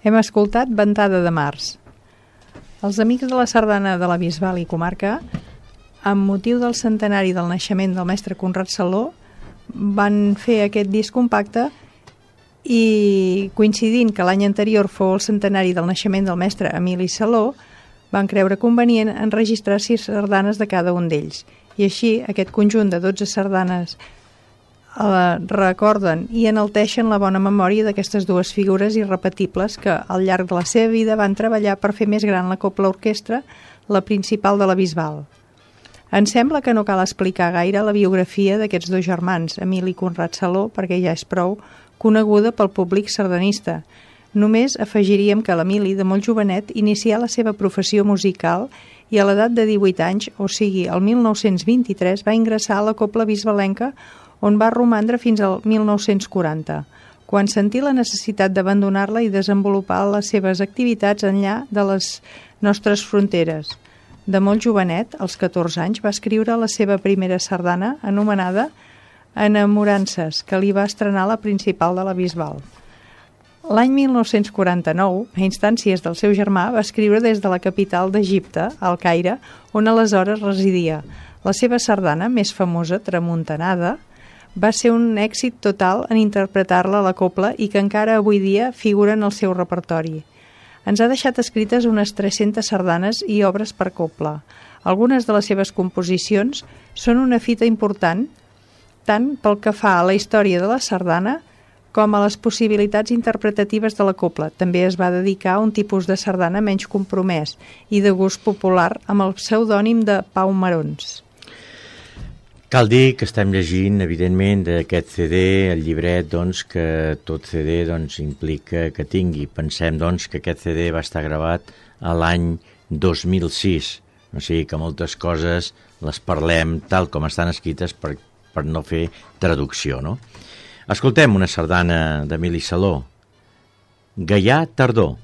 Hem escoltat Ventada de març. Els amics de la sardana de la Bisbal i comarca, amb motiu del centenari del naixement del mestre Conrad Saló, van fer aquest disc compacte i, coincidint que l'any anterior fou el centenari del naixement del mestre Emili Saló, van creure convenient enregistrar 6 sardanes de cada un d'ells. I així, aquest conjunt de 12 sardanes recorden i enalteixen la bona memòria d'aquestes dues figures irrepetibles que al llarg de la seva vida van treballar per fer més gran la cobla orquestra, la principal de la Bisbal. Em sembla que no cal explicar gaire la biografia d'aquests dos germans, Emili i Conrad Saló, perquè ja és prou coneguda pel públic sardanista. Només afegiríem que l'Emili, de molt jovenet, inicià la seva professió musical i a l'edat de 18 anys, o sigui, el 1923, va ingressar a la cobla bisbalenca, on va romandre fins al 1940, quan sentí la necessitat d'abandonar-la i desenvolupar les seves activitats enllà de les nostres fronteres. De molt jovenet, als 14 anys, va escriure la seva primera sardana, anomenada Enamorances, que li va estrenar la principal de la Bisbal. L'any 1949, a instàncies del seu germà, va escriure des de la capital d'Egipte, al Caire, on aleshores residia. La seva sardana, més famosa, Tramuntanada, va ser un èxit total en interpretar-la a la cobla i que encara avui dia figura en el seu repertori. Ens ha deixat escrites unes 300 sardanes i obres per cobla. Algunes de les seves composicions són una fita important, tant pel que fa a la història de la sardana com a les possibilitats interpretatives de la cobla. També es va dedicar a un tipus de sardana menys compromès i de gust popular amb el pseudònim de Pau Marons. Cal dir que estem llegint, evidentment, d'aquest CD, el llibret, doncs, que tot CD doncs, implica que tingui. Pensem, doncs, que aquest CD va estar gravat a l'any 2006, o sigui que moltes coses les parlem tal com estan escrites per no fer traducció, no? Escoltem una sardana d'Emili Saló, Gaià Tardor.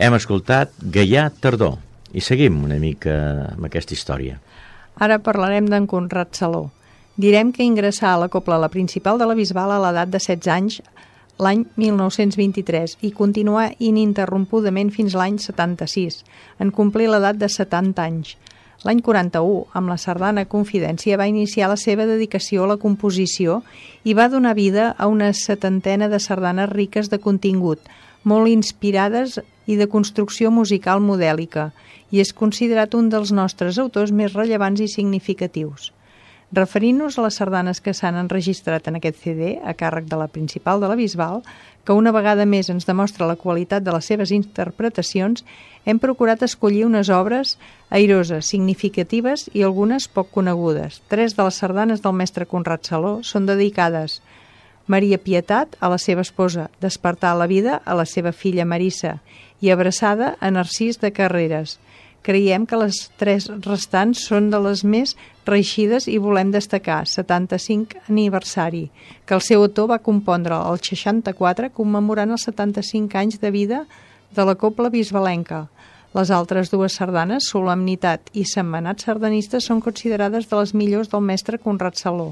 Hem escoltat Gaià Tardor i seguim una mica amb aquesta història. Ara parlarem d'en Conrad Saló. Direm que ingressà a la cobla La Principal de la Bisbal a l'edat de 16 anys l'any 1923 i continuà ininterrompudament fins l'any 76, en complir l'edat de 70 anys. L'any 41, amb la sardana Confidència, va iniciar la seva dedicació a la composició i va donar vida a una 70ena de sardanes riques de contingut, molt inspirades i de construcció musical modèlica, i és considerat un dels nostres autors més rellevants i significatius. Referint-nos a les sardanes que s'han enregistrat en aquest CD, a càrrec de la Principal de la Bisbal, que una vegada més ens demostra la qualitat de les seves interpretacions, hem procurat escollir unes obres airoses, significatives i algunes poc conegudes. 3 de les sardanes del mestre Conrad Saló són dedicades Maria Pietat a la seva esposa, Despertar a la vida a la seva filla Marissa i Abraçada a Narcís de Carreras. Creiem que les 3 restants són de les més reeixides i volem destacar 75 aniversari, que el seu autor va compondre el 64 commemorant els 75 anys de vida de la cobla bisbalenca. Les altres 2 sardanes, Solemnitat i Setmanat sardanista, són considerades de les millors del mestre Conrad Saló.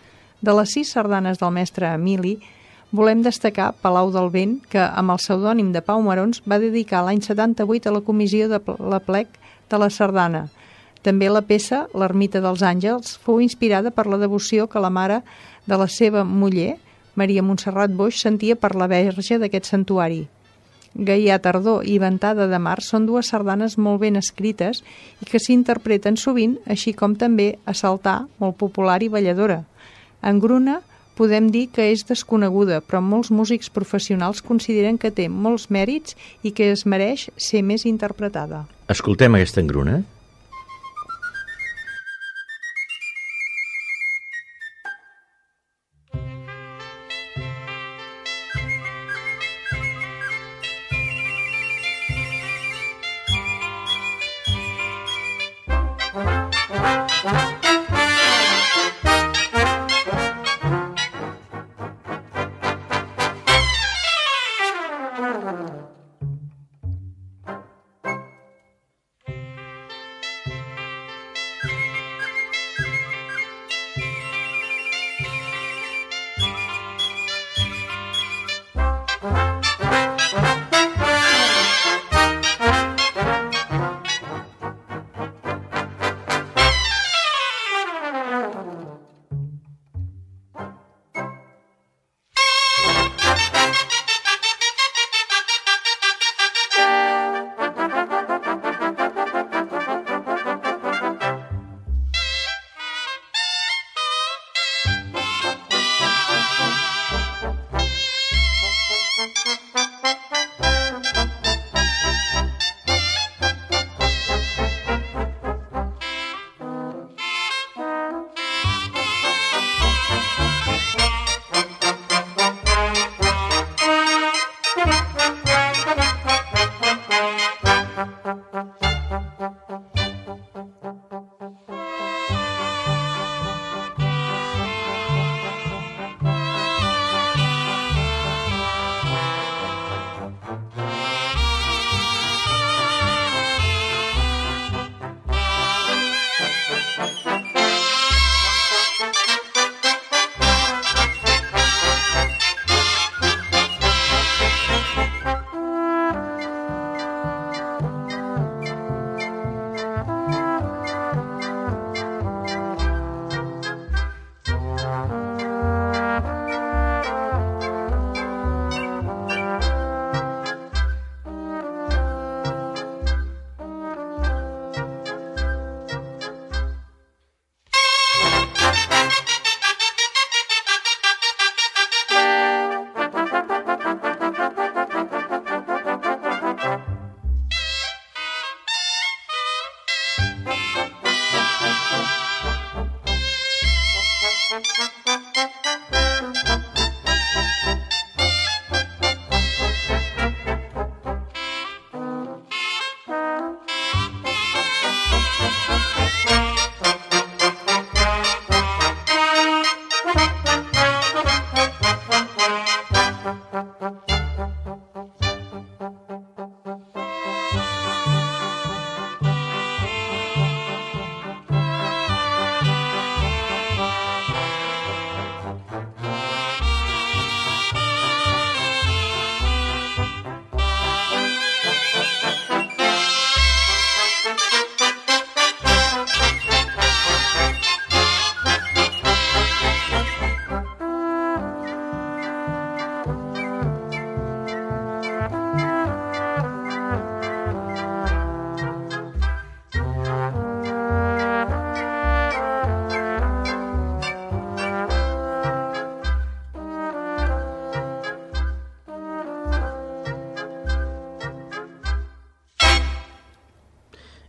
De les 6 sardanes del mestre Emili, volem destacar Palau del Vent, que amb el pseudònim de Pau Marons va dedicar l'any 78 a la comissió de l'aplec de la sardana. També la peça L'ermita dels àngels fou inspirada per la devoció que la mare de la seva muller, Maria Montserrat Boix, sentia per la verge d'aquest santuari. Gaià Tardor i Ventada de mar són 2 sardanes molt ben escrites i que s'interpreten sovint, així com també a saltar, molt popular i balladora. En Gruna podem dir que és desconeguda, però molts músics professionals consideren que té molts mèrits i que es mereix ser més interpretada. Escoltem aquesta engruna.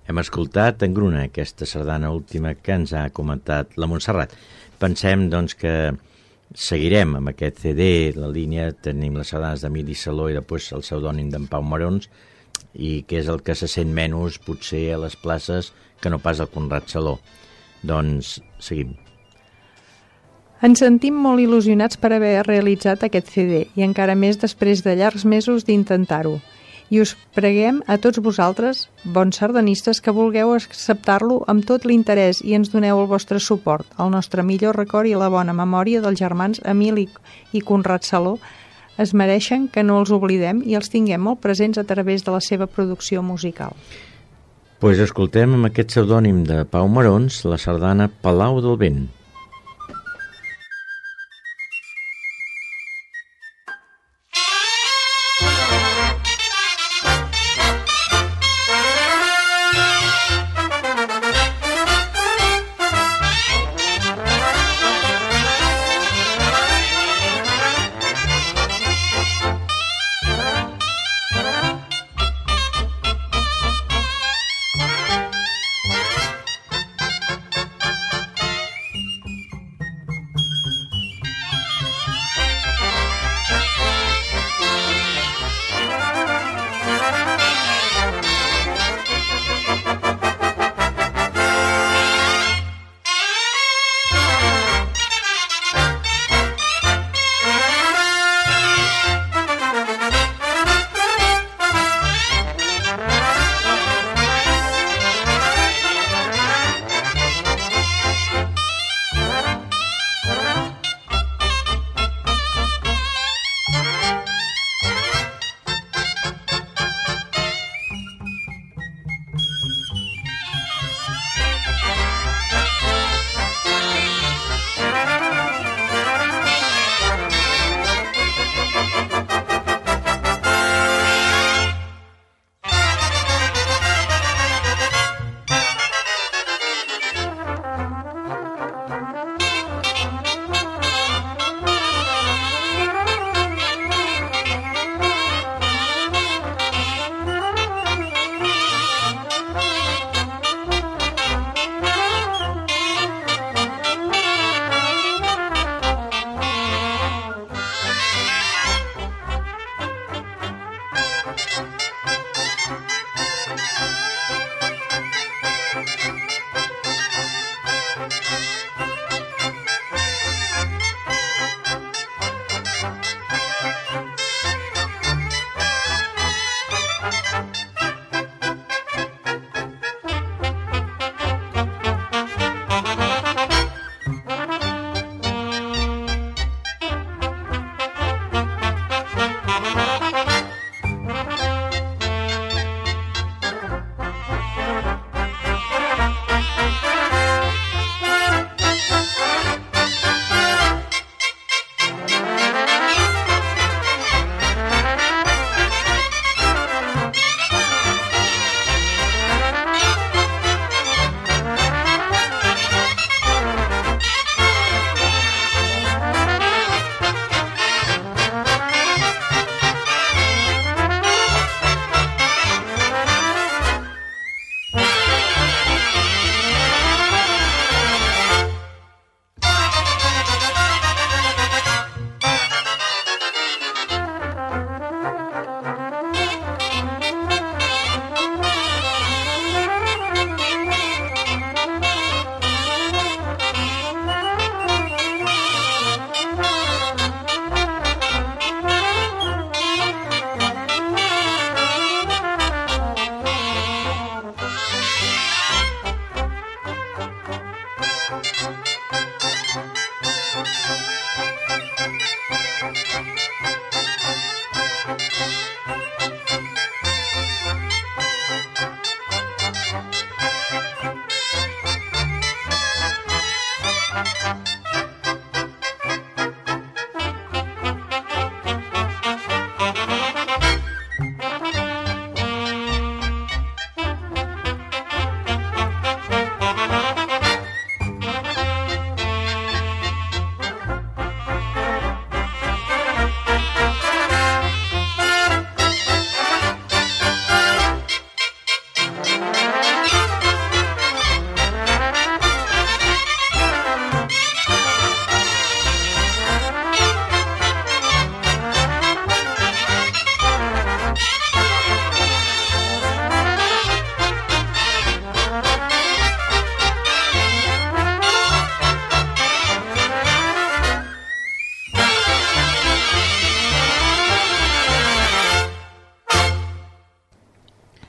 Hem escoltat en Gruna aquesta sardana última que ens ha comentat la Montserrat. Pensem, doncs, que seguirem amb aquest CD, la línia, tenim les sardanes d'Emili Saló i després el pseudònim d'en Pau Marons, i que és el que se sent menys, potser, a les places que no pas el Conrad Saló. Doncs seguim. Ens sentim molt il·lusionats per haver realitzat aquest CD i encara més després de llargs mesos d'intentar-ho. I us preguem a tots vosaltres, bons sardanistes, que vulgueu acceptar-lo amb tot l'interès i ens doneu el vostre suport. El nostre millor record i la bona memòria dels germans Emili i Conrad Saló es mereixen que no els oblidem i els tinguem molt presents a través de la seva producció musical. Pues escoltem amb aquest pseudònim de Pau Marons la sardana Palau del Vent.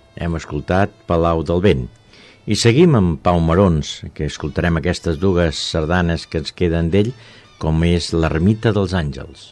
Hem escoltat Palau del Vent. I seguim amb Pau Marons, que escoltarem aquestes dues sardanes que ens queden d'ell, com és l'Ermita dels Àngels.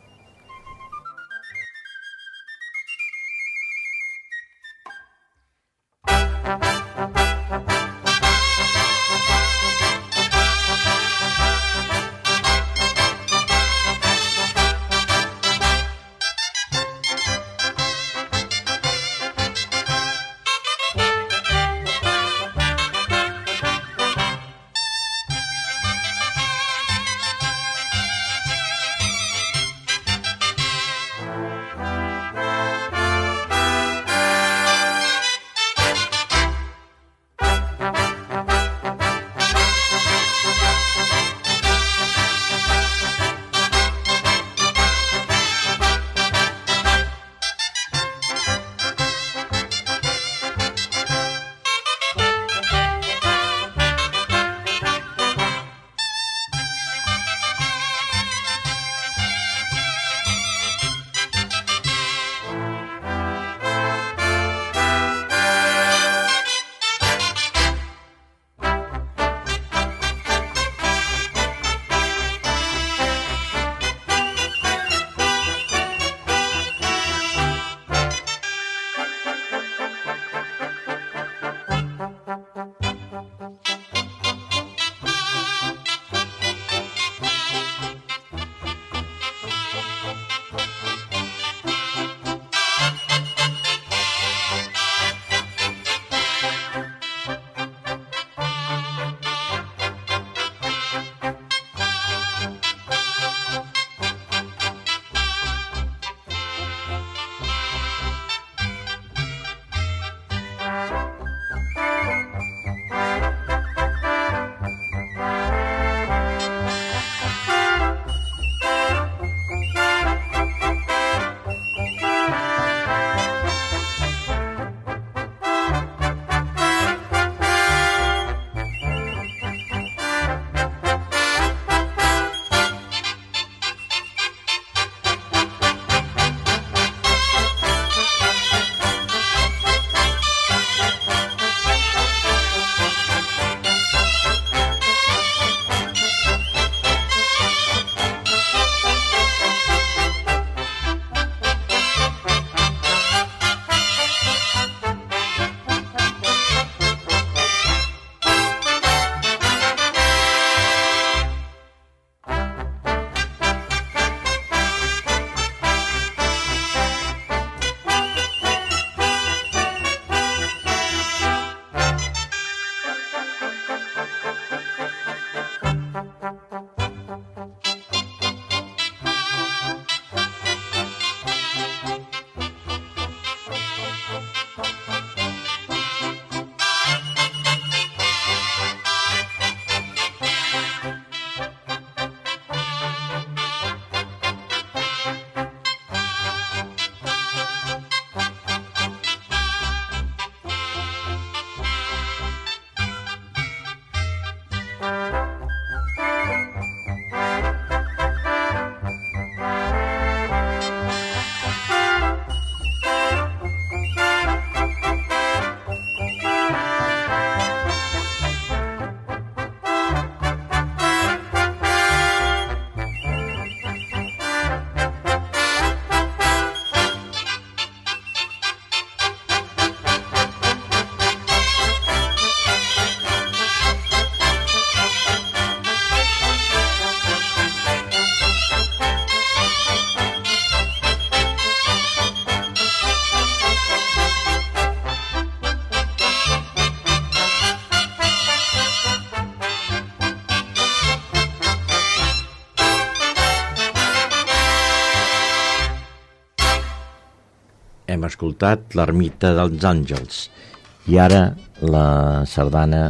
Hem escoltat l'Ermita dels Àngels i ara la sardana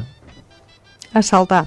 A saltar.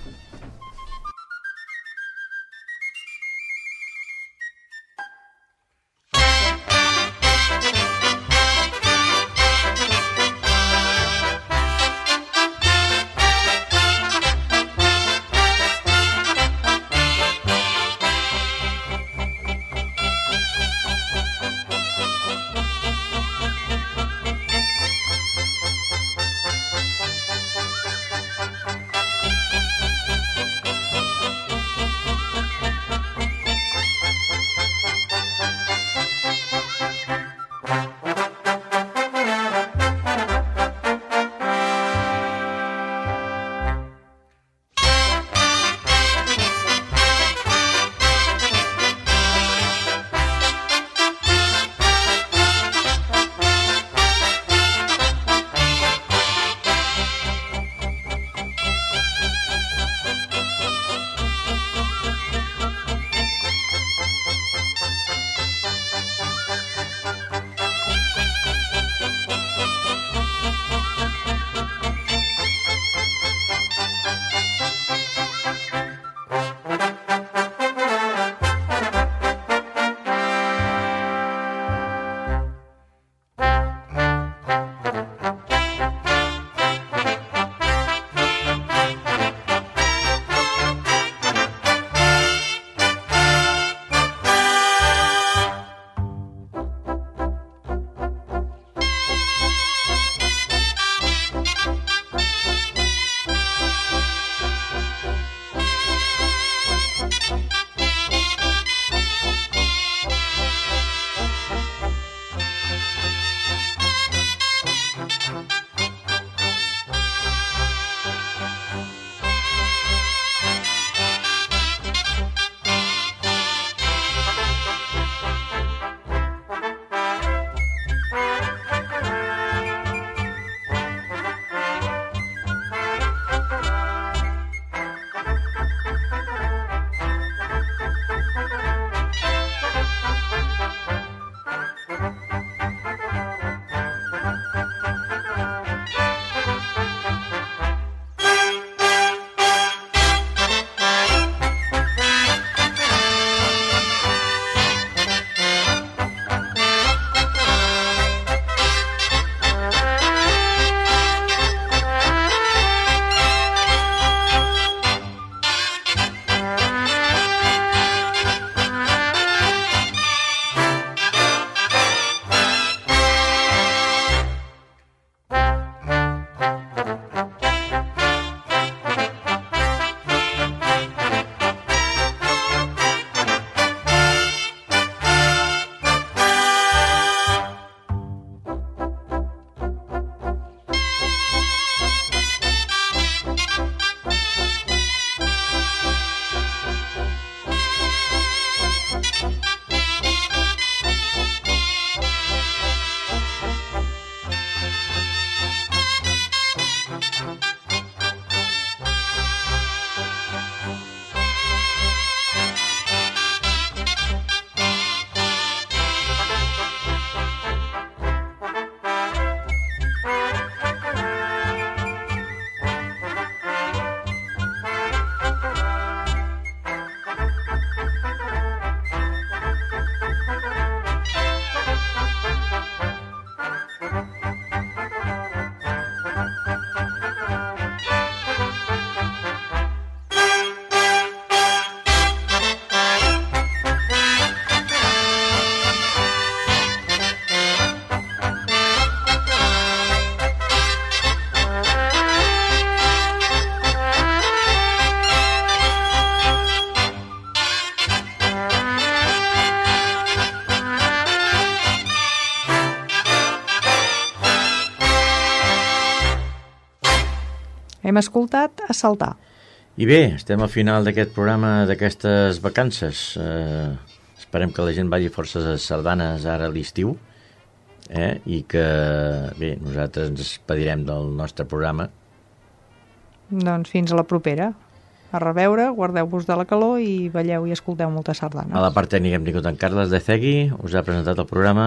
Hem escoltat A Saltar. I bé, estem al final d'aquest programa d'aquestes vacances. Esperem que la gent vagi forces a sardanes ara a l'estiu, i que, bé, nosaltres ens despedirem del nostre programa. Doncs fins a la propera. A reveure, guardeu-vos de la calor i balleu i escolteu moltes sardanes. A la part tècnica hem tingut en Carles de Cegui, us ha presentat el programa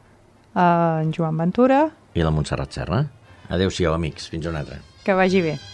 En Joan Ventura. I la Montserrat Serra. Adéu-siau, amics. Fins una altra. Que vagi bé.